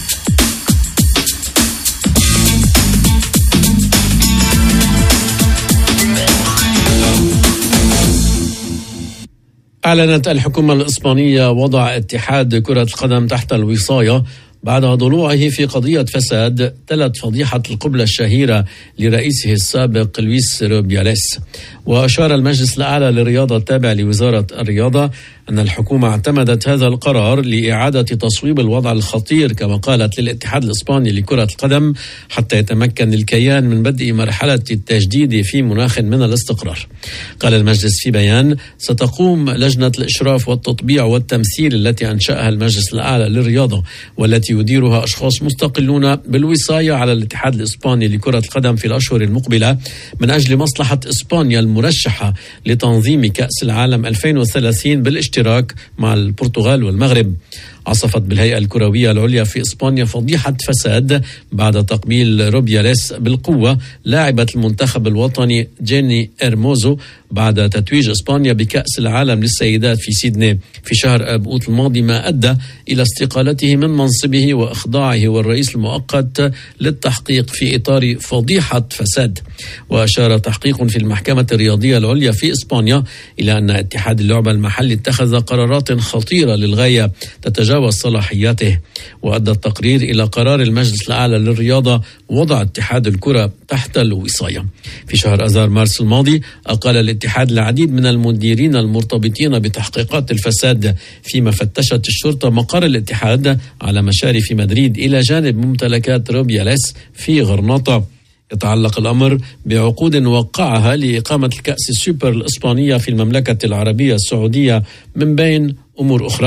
أعلنت الحكومة الإسبانية وضع اتحاد كرة القدم تحت الوصاية بعد ضلوعه في قضية فساد تلت فضيحة القبلة الشهيرة لرئيسه السابق لويس روبياليس. وأشار المجلس الأعلى للرياضة التابع لوزارة الرياضة أن الحكومة اعتمدت هذا القرار لإعادة تصويب الوضع الخطير كما قالت للاتحاد الإسباني لكرة القدم حتى يتمكن الكيان من بدء مرحلة التجديد في مناخ من الاستقرار. قال المجلس في بيان: ستقوم لجنة الإشراف والتطبيع والتمثيل التي أنشأها المجلس الأعلى للرياضة والتي يديرها أشخاص مستقلون بالوصاية على الاتحاد الإسباني لكرة القدم في الأشهر المقبلة من أجل مصلحة إسبانيا المرشحة لتنظيم كأس العالم ألفين وثلاثين بالاشتراك مع البرتغال والمغرب. عصفت بالهيئة الكروية العليا في إسبانيا فضيحة فساد بعد تقبيل روبياليس بالقوة لاعبة المنتخب الوطني جيني إرموزو بعد تتويج إسبانيا بكأس العالم للسيدات في سيدني في شهر أبوت الماضي، ما أدى إلى استقالته من منصبه وإخضاعه والرئيس المؤقت للتحقيق في إطار فضيحة فساد. وأشار تحقيق في المحكمة الرياضية العليا في إسبانيا إلى أن اتحاد اللعبة المحلي اتخذ قرارات خطيرة للغاية تتجاوز صلاحياته. وأدى التقرير إلى قرار المجلس الأعلى للرياضة وضع اتحاد الكرة تحت الوصاية. في شهر أذار مارس الماضي أقال الاتحاد العديد من المديرين المرتبطين بتحقيقات الفساد، فيما فتشت الشرطة مقر الاتحاد على مشارف مدريد إلى جانب ممتلكات روبياليس في غرناطة. يتعلق الأمر بعقود وقعها لإقامة الكأس السوبر الإسبانية في المملكة العربية السعودية من بين أمور أخرى.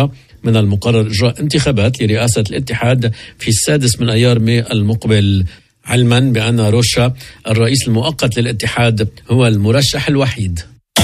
من المقرر إجراء انتخابات لرئاسة الاتحاد في السادس من أيار مايو المقبل، علما بأن روشا الرئيس المؤقت للاتحاد هو المرشح الوحيد.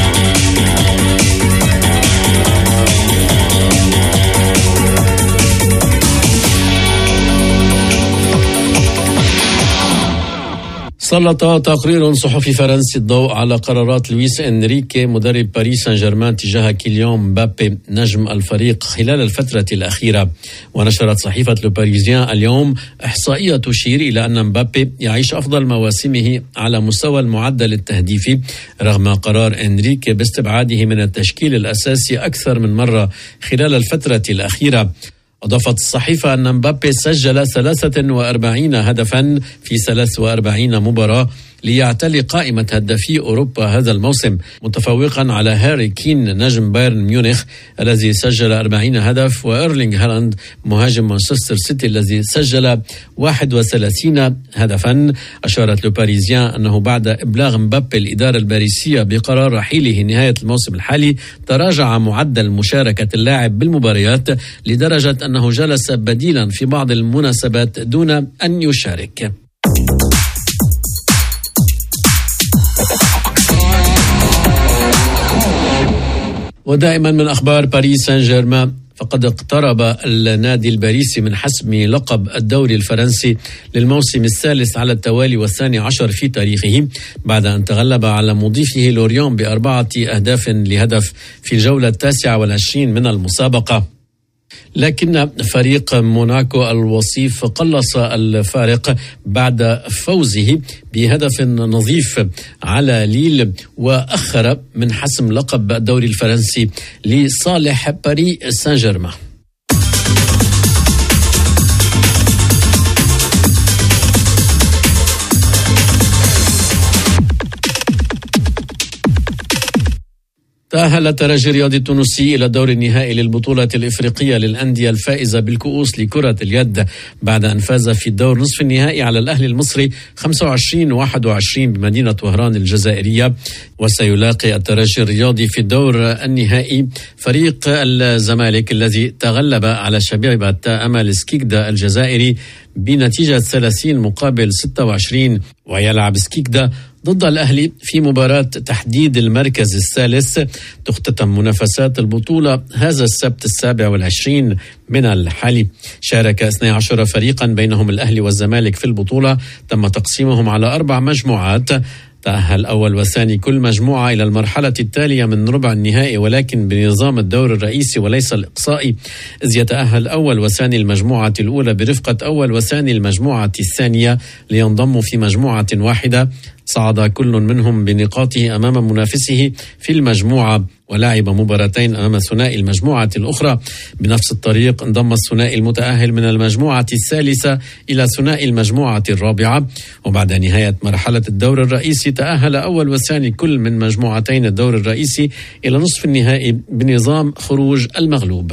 سلط تقرير صحفي فرنسي الضوء على قرارات لويس إنريكي مدرب باريس سان جيرمان تجاه كيليان مبابي نجم الفريق خلال الفترة الأخيرة. ونشرت صحيفة لو باريزيان اليوم إحصائية تشير إلى أن مبابي يعيش أفضل مواسمه على مستوى المعدل التهديفي رغم قرار إنريكي باستبعاده من التشكيل الأساسي أكثر من مرة خلال الفترة الأخيرة. أضافت الصحيفة أن مبابي سجل ثلاثة وأربعين هدفا في ثلاث وأربعين مباراة ليعتلي قائمة هدافي أوروبا هذا الموسم، متفوقا على هاري كين نجم بايرن ميونخ الذي سجل أربعين هدف، وإيرلينغ هالاند مهاجم مانشستر سيتي الذي سجل واحد وثلاثين هدفا. أشارت لو باريزيان أنه بعد إبلاغ مبابي الإدارة الباريسية بقرار رحيله نهاية الموسم الحالي تراجع معدل مشاركة اللاعب بالمباريات لدرجة أنه جلس بديلا في بعض المناسبات دون أن يشارك. ودائما من أخبار باريس سان جيرمان، فقد اقترب النادي الباريسي من حسم لقب الدوري الفرنسي للموسم الثالث على التوالي والثاني عشر في تاريخه بعد أن تغلب على مضيفه لوريون بأربعة أهداف لهدف في الجولة التاسعة والعشرين من المسابقة. لكن فريق موناكو الوصيف قلص الفارق بعد فوزه بهدف نظيف على ليل، وأخر من حسم لقب الدوري الفرنسي لصالح باريس سان جيرمان. تأهل الترجي الرياضي التونسي إلى الدور النهائي للبطولة الإفريقية للأندية الفائزة بالكؤوس لكرة اليد بعد أن فاز في الدور نصف النهائي على الأهلي المصري خمسة وعشرين واحد وعشرين بمدينة وهران الجزائرية. وسيلاقي الترجي الرياضي في الدور النهائي فريق الزمالك الذي تغلب على شبيبة أمل سكيكدا الجزائري بنتيجة ثلاثين مقابل ستة وعشرين. ويلعب سكيكدا ضد الأهلي في مباراة تحديد المركز الثالث. تختتم منافسات البطولة هذا السبت السابع والعشرين من الحالي. شارك اثني عشر فريقا بينهم الأهلي والزمالك في البطولة، تم تقسيمهم على أربع مجموعات. تأهل أول وثاني كل مجموعة إلى المرحلة التالية من ربع النهائي ولكن بنظام الدور الرئيسي وليس الإقصائي، إذ يتأهل أول وثاني المجموعة الأولى برفقة أول وثاني المجموعة الثانية لينضموا في مجموعة واحدة. صعد كل منهم بنقاطه أمام منافسه في المجموعة ولعب مباراتين أمام ثنائي المجموعة الأخرى. بنفس الطريق انضم الثنائي المتأهل من المجموعة الثالثة إلى ثنائي المجموعة الرابعة. وبعد نهاية مرحلة الدور الرئيسي تأهل أول وثاني كل من مجموعتين الدور الرئيسي إلى نصف النهائي بنظام خروج المغلوب.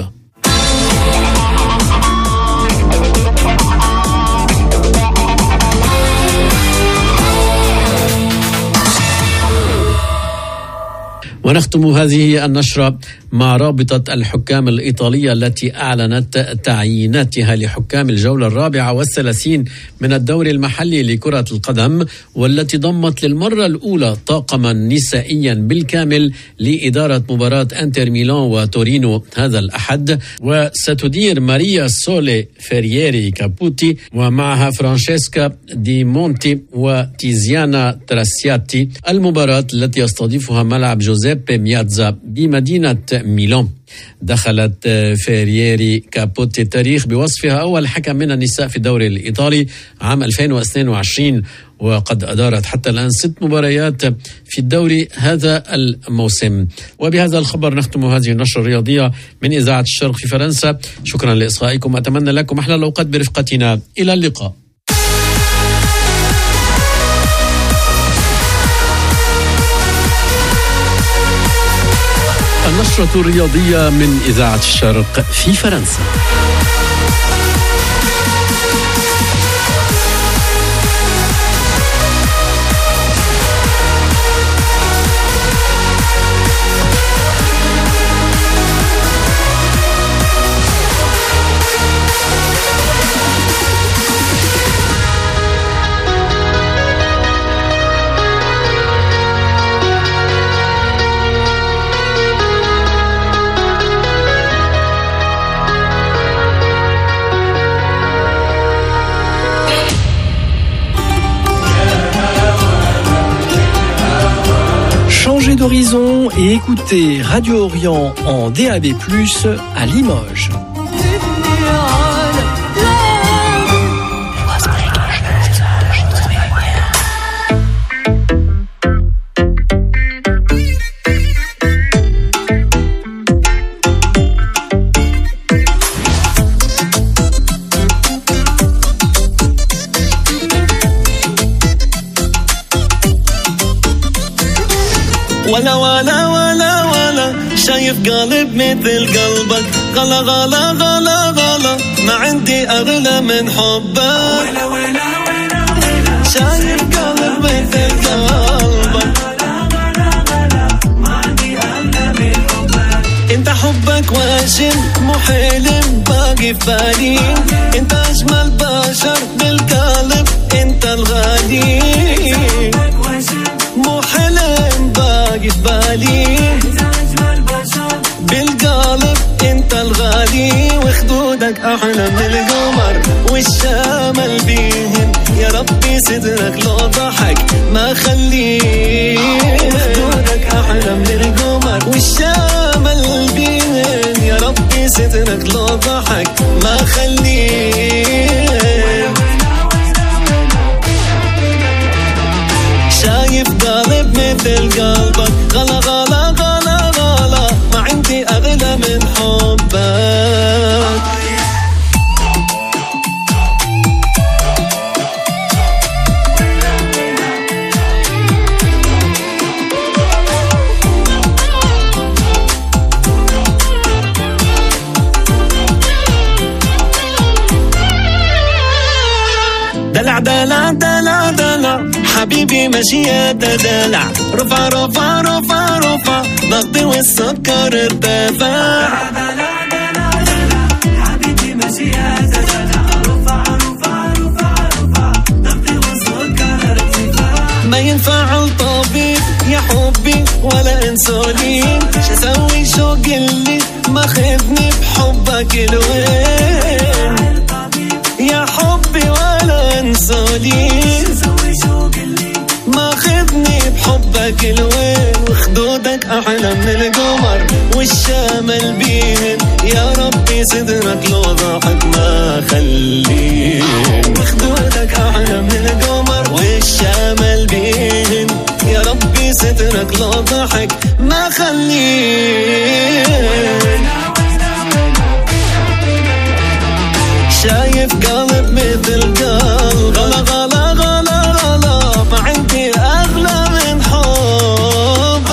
ونختم هذه النشرة مع رابطة الحكام الإيطالية التي أعلنت تعييناتها لحكام الجولة الرابعة والثلاثين من الدوري المحلي لكرة القدم، والتي ضمت للمرة الأولى طاقما نسائيا بالكامل لإدارة مباراة انتر ميلان وتورينو هذا الأحد. وستدير ماريا سولي فيرييري كابوتي ومعها فرانشيسكا دي مونتي وتيزيانا تراسياتي المباراة التي يستضيفها ملعب جوزيبي مياتزا بمدينة ميلان. دخلت فيرييري كابوتي التاريخ بوصفها أول حكم من النساء في الدوري الإيطالي عام ألفين واثنين وعشرين، وقد أدارت حتى الآن ست مباريات في الدوري هذا الموسم. وبهذا الخبر نختم هذه النشرة الرياضية من إذاعة الشرق في فرنسا. شكرا لإصغائكم، أتمنى لكم أحلى الأوقات برفقتنا. إلى اللقاء. النشرة الرياضية من إذاعة الشرق في فرنسا. d'horizon et écoutez Radio Orient en D A B plus, à Limoges. ولا ولا ولا ولا شايف قلب مثل قلبك غلا غلا غلا غلا ما عندي أغلى من حبك ولا ولا ولا ولا شايف قلب مثل قلبك ما عندي أغلى من حبك انت حبك واجن مو حلم باقي في بالي انت أجمل بشر بالقلب انت الغالي مو حلم باقي في بالي انت اجمل بشر بالقلب انت الغالي وخدودك احلى من القمر والشمل بيهن يا ربي صدرك لو ضحك ما خليه وخدودك احلى من القمر والشمل بيهن يا ربي صدرك لو ضحك ما خليه شايف قلب مثل قلبك غلا غلا غلا غلا ما عندي أغلى من حبك دلع دلع دلع دلع حبيبي ماشي تدلع رفع رفع رفع رفع ضغطي والسكر ارتفع دلع دلع دلع حبيبي ماشي تدلع رفع رفع رفع رفع ضغطي والسكر ارتفاع ما ينفع الطبيب يا حبي ولا انسولين شسوي شوق اللي ماخذني بحبك الوين يا حبي ولا انسولين ماخذني بحبك الوين وخدودك احلى من القمر والشمل بيهن يا ربي صدرك لو ضحك ما خليه وخدودك احلى من القمر والشمل بيهن يا ربي صدرك لو ضحك ما خليه شايف قلب مثل قلب غلا غلا غلا غلا ما عندي أغلى من حبك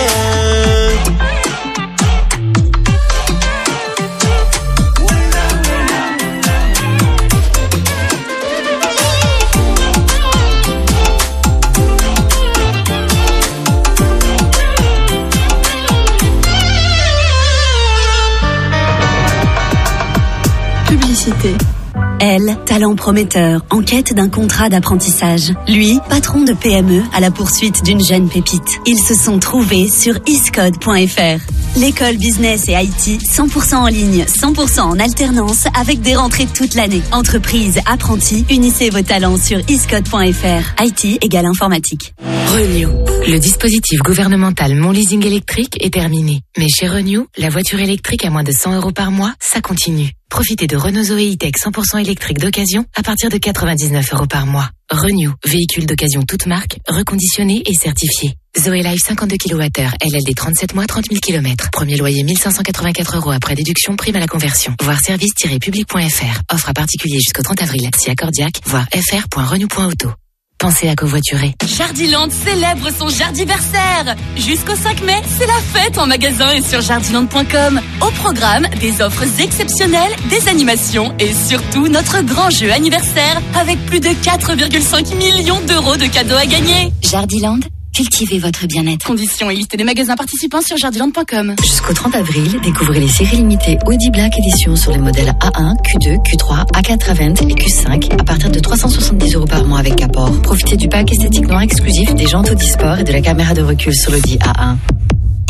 Publicité. Elle, talent prometteur, en quête d'un contrat d'apprentissage. Lui, patron de P M E à la poursuite d'une jeune pépite. Ils se sont trouvés sur iscode point f r. L'école business et I T, cent pour cent en ligne, cent pour cent en alternance, avec des rentrées toute l'année. Entreprise, apprentis, unissez vos talents sur iscode point f r. I T égale informatique. Renew. Le dispositif gouvernemental Mon Leasing électrique est terminé. Mais chez Renew, la voiture électrique à moins de cent euros par mois, ça continue. Profitez de Renault Zoé E-Tech cent pour cent électrique d'occasion à partir de quatre-vingt-dix-neuf euros par mois. Renew, véhicule d'occasion toute marque, reconditionné et certifié. Zoé Life cinquante-deux kilowattheures, L L D trente-sept mois, trente mille kilomètres. Premier loyer mille cinq cent quatre-vingt-quatre euros après déduction, prime à la conversion. Voir service tiret public point f r. Offre à particulier jusqu'au trente avril. Si accordiaque, voir f r point renew point auto. Pensez à covoiturer. Jardiland célèbre son Jardiversaire. Jusqu'au cinq mai, c'est la fête en magasin et sur jardiland point com. Au programme, des offres exceptionnelles, des animations et surtout notre grand jeu anniversaire avec plus de quatre virgule cinq millions d'euros de cadeaux à gagner. Jardiland, cultivez votre bien-être. Conditions et liste des magasins participants sur jardiland point com. Jusqu'au trente avril, découvrez les séries limitées Audi Black Edition sur les modèles A un, Q deux, Q trois, A quatre A vingt et Q cinq à partir de trois cent soixante-dix euros par mois avec apport. Profitez du pack esthétique noir exclusif des jantes Audi Sport et de la caméra de recul sur l'Audi A un.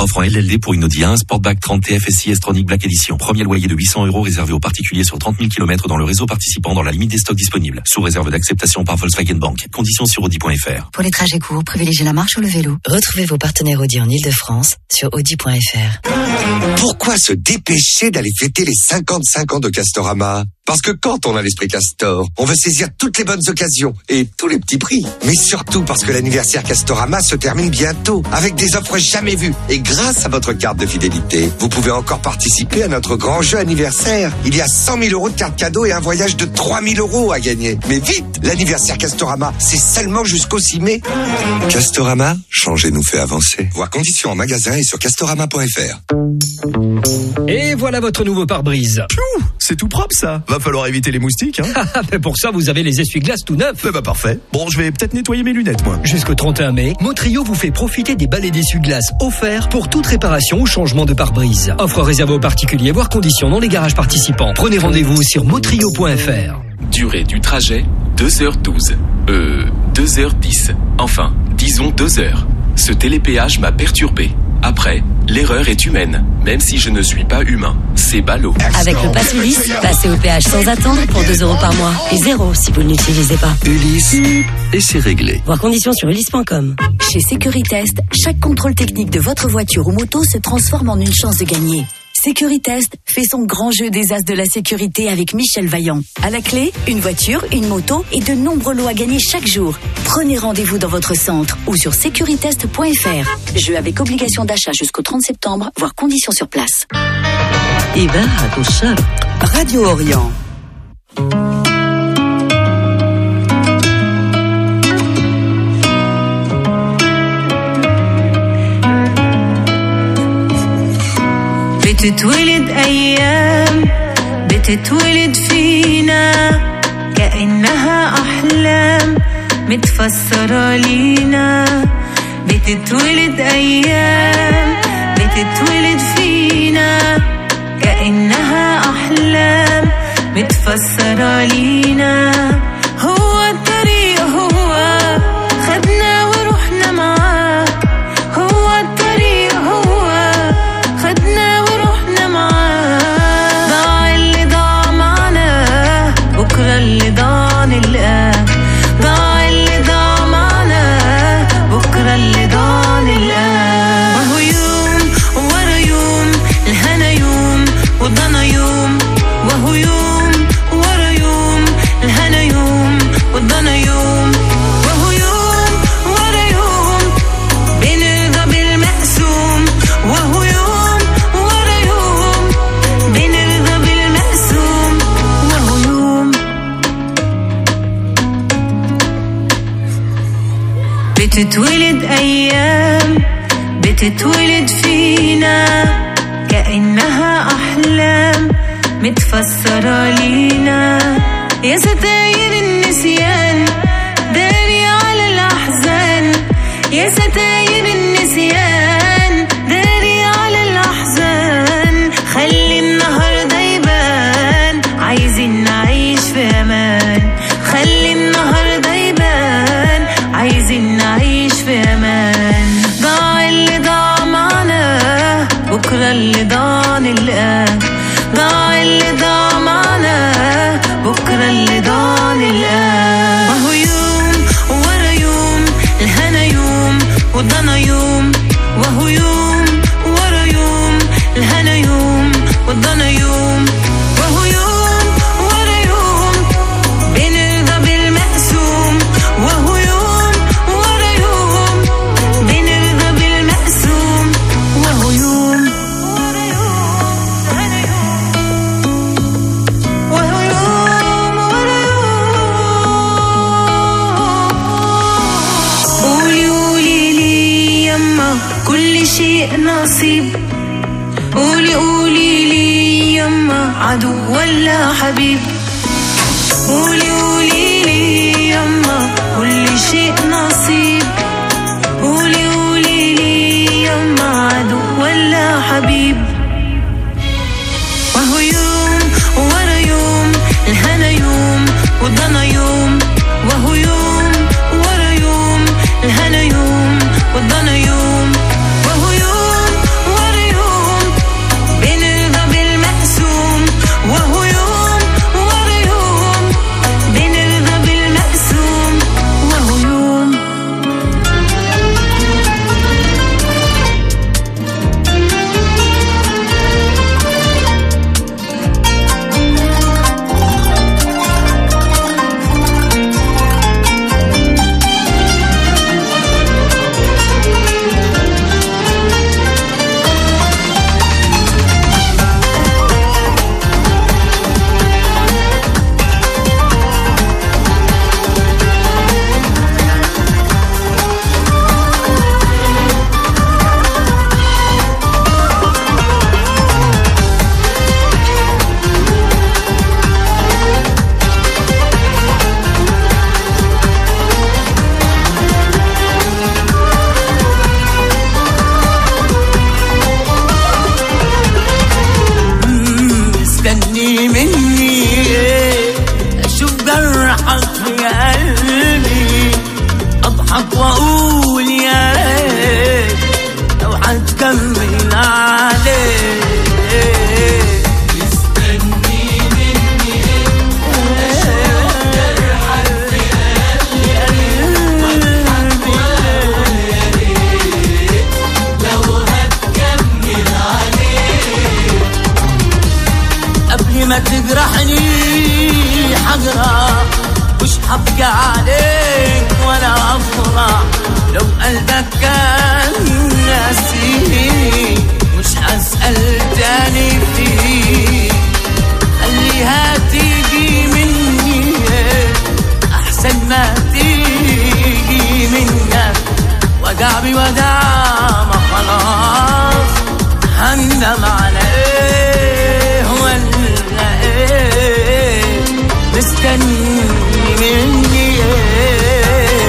Offre en L L D pour une Audi un, Sportback trente T F S I S-Tronic Black Edition. Premier loyer de huit cents euros réservé aux particuliers sur trente mille kilomètres dans le réseau participant dans la limite des stocks disponibles. Sous réserve d'acceptation par Volkswagen Bank. Conditions sur Audi point F R. Pour les trajets courts, privilégiez la marche ou le vélo. Retrouvez vos partenaires Audi en Ile-de-France sur Audi point F R. Pourquoi se dépêcher d'aller fêter les cinquante-cinq ans de Castorama? Parce que quand on a l'esprit Castor, on veut saisir toutes les bonnes occasions et tous les petits prix. Mais surtout parce que l'anniversaire Castorama se termine bientôt avec des offres jamais vues. Et grâce à votre carte de fidélité, vous pouvez encore participer à notre grand jeu anniversaire. Il y a cent mille euros de cartes cadeaux et un voyage de trois mille euros à gagner. Mais vite, l'anniversaire Castorama, c'est seulement jusqu'au six mai. Castorama, changer nous fait avancer. Voir conditions en magasin et sur castorama point F R. Et voilà votre nouveau pare-brise. Pfiou, c'est tout propre ça. Va falloir éviter les moustiques, hein. Mais pour ça, vous avez les essuie-glaces tout neufs. Bah, bah parfait. Bon, je vais peut-être nettoyer mes lunettes, moi. Jusqu'au trente et un mai, Motrio vous fait profiter des balais d'essuie-glaces offerts pour toute réparation ou changement de pare-brise. Offre réservée aux particuliers, voire conditions dans les garages participants. Prenez rendez-vous sur motrio point F R. Durée du trajet, deux heures douze. Euh, deux heures dix. Enfin, disons deux heures. Ce télépéage m'a perturbé. Après, l'erreur est humaine, même si je ne suis pas humain. C'est ballot. Avec le Pass Ulysse, passez au péage sans attendre pour deux euros par mois. Et zéro si vous ne l'utilisez pas. Ulysse, et c'est réglé. Voir conditions sur ulysse point com. Chez Securitest, chaque contrôle technique de votre voiture ou moto se transforme en une chance de gagner. Securitest fait son grand jeu des as de la sécurité avec Michel Vaillant. À la clé, une voiture, une moto et de nombreux lots à gagner chaque jour. Prenez rendez-vous dans votre centre ou sur securitest point F R. Jeu avec obligation d'achat jusqu'au trente septembre, voire conditions sur place. إذاعة الشرق راديو أوريون. بتتولد أيام بتتولد فينا كأنها أحلام متفسرة لينا. بتتولد أيام بتتولد فينا كأنها أحلام متفسرة لينا. هو الطريق هو خدنا ورحنا معاه. هو الطريق هو خدنا ورحنا معاه. ضاع اللي ضاع معنا بكرة اللي ضاع نلقاه. ضاع اللي ضاع معنا بكرة اللي ضاع نلقاه. وهو يوم ورا يوم الهنا يوم وضنا يوم. وهو يوم ورا يوم الهنا يوم وضنا يوم. وهو يوم ورا يوم بنرضى بالمقسوم. وهو يوم ورا يوم بنرضى بالمقسوم. وهو يوم بتتولد أيام بتتولد فينا كأنها أحلام متفسرة لينا. يا ستاير النسيان داري على الأحزان. يا ستاير النسيان داري على الأحزان. خلي النهاردة يبان عايزين نعيش في أمان. خلي النهاردة يبان عايزين نعيش في أمان. ضاع اللي ضاع معنا بكرة اللي ضاع نلقاه. ضاع اللي ضاع معنا بكرة اللي ضاع نلقاه. وهو يوم ورا يوم الهنا يوم وضنا يوم. وهو يوم ورا يوم الهنا يوم وضنا يوم. وهو يوم ورا يوم بنرضى بالمقسوم. وهو يوم ورا يوم بنرضى بالمقسوم. وهو يوم ورا يوم الهنا يوم. وهو يوم ورا يوم. قولي قولي لي يما كل شيء نصيب. قولي قولي لي يما عدو ولا حبيب. قولي قولي لي يما كل شيء نصيب. قولي قولي لي يما عدو ولا حبيب. وهو يوم ورا يوم الهنا يوم وضنا يوم. وهو يوم ورا يوم الهنا يوم وضنا يوم. وهو يوم ما تجرحني حجرة مش هبكي عليك ولا أفرح لو قلبك كان ناسيني مش هسأل تاني فيك خليها تيجي مني أحسن ما تيجي منك ودع بودع ما خلاص هندم على ايه ولا ايه مستني مني ايه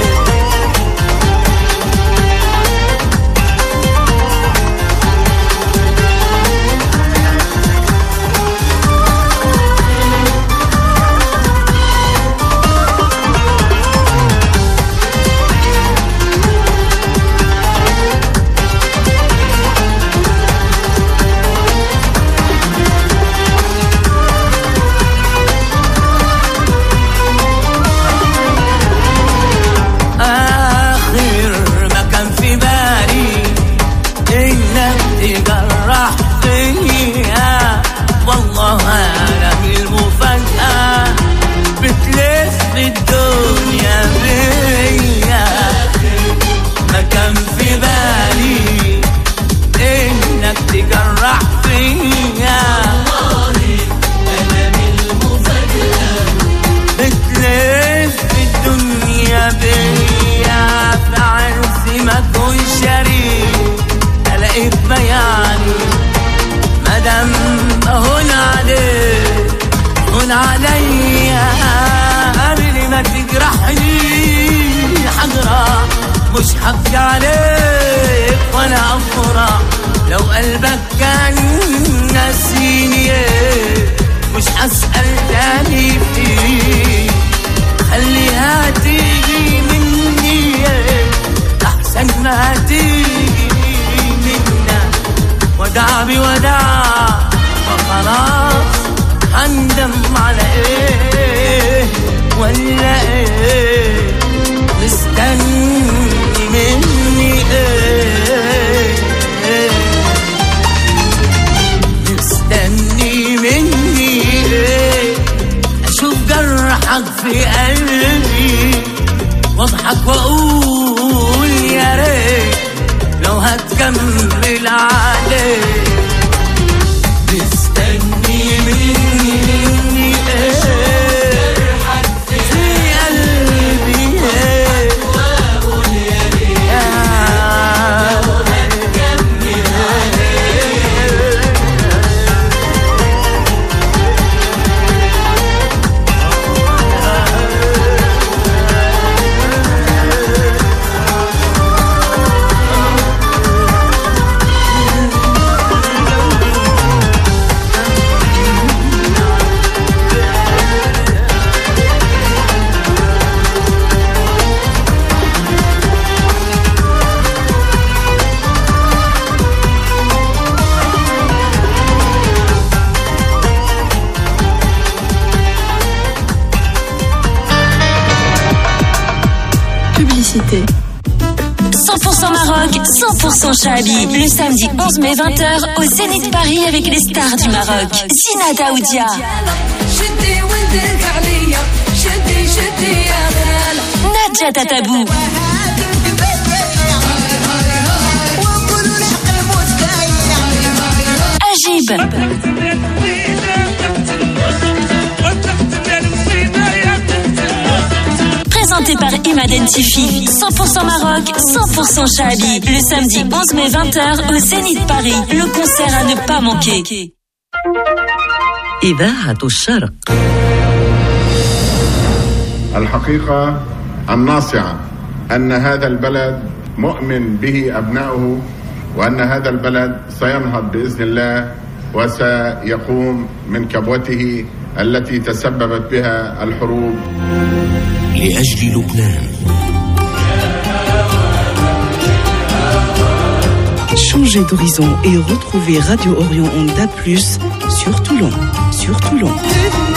مش هبكي عليك ولا أفرح لو قلبك كان ناسيني مش هسأل تاني فيك خليها تيجي مني أحسن ما تيجي منك ودع بودع وخلاص هندم على ايه ولا ايه مستني مني ايه, إيه مستني مني ايه اشوف جرحك في قلبي واضحك واقول يا ريت لو هتكمل عليك مستني مني ايه cent pour cent Maroc, cent pour cent Chabi. Le samedi onze mai vingt heures au Zénith Paris avec les stars du Maroc. Zina Daoudia, Nadja Tatabou, Ajib, présenté par Imaden Tifi. cent pour cent Maroc, cent pour cent Chabi. Le samedi onze mai vingt heures au Zénith Paris. Le concert à ne pas manquer. إذاعة الشرق. الحقيقة الناصعة أن هذا البلد مؤمن به أبنائه وأن هذا البلد سينهض بإذن الله وسيقوم من كبوته التي تسببت بها الحروب. لأجل لبنان. Changez d'horizon et retrouvez Radio Orient en D A B plus, sur Toulon, sur Toulon.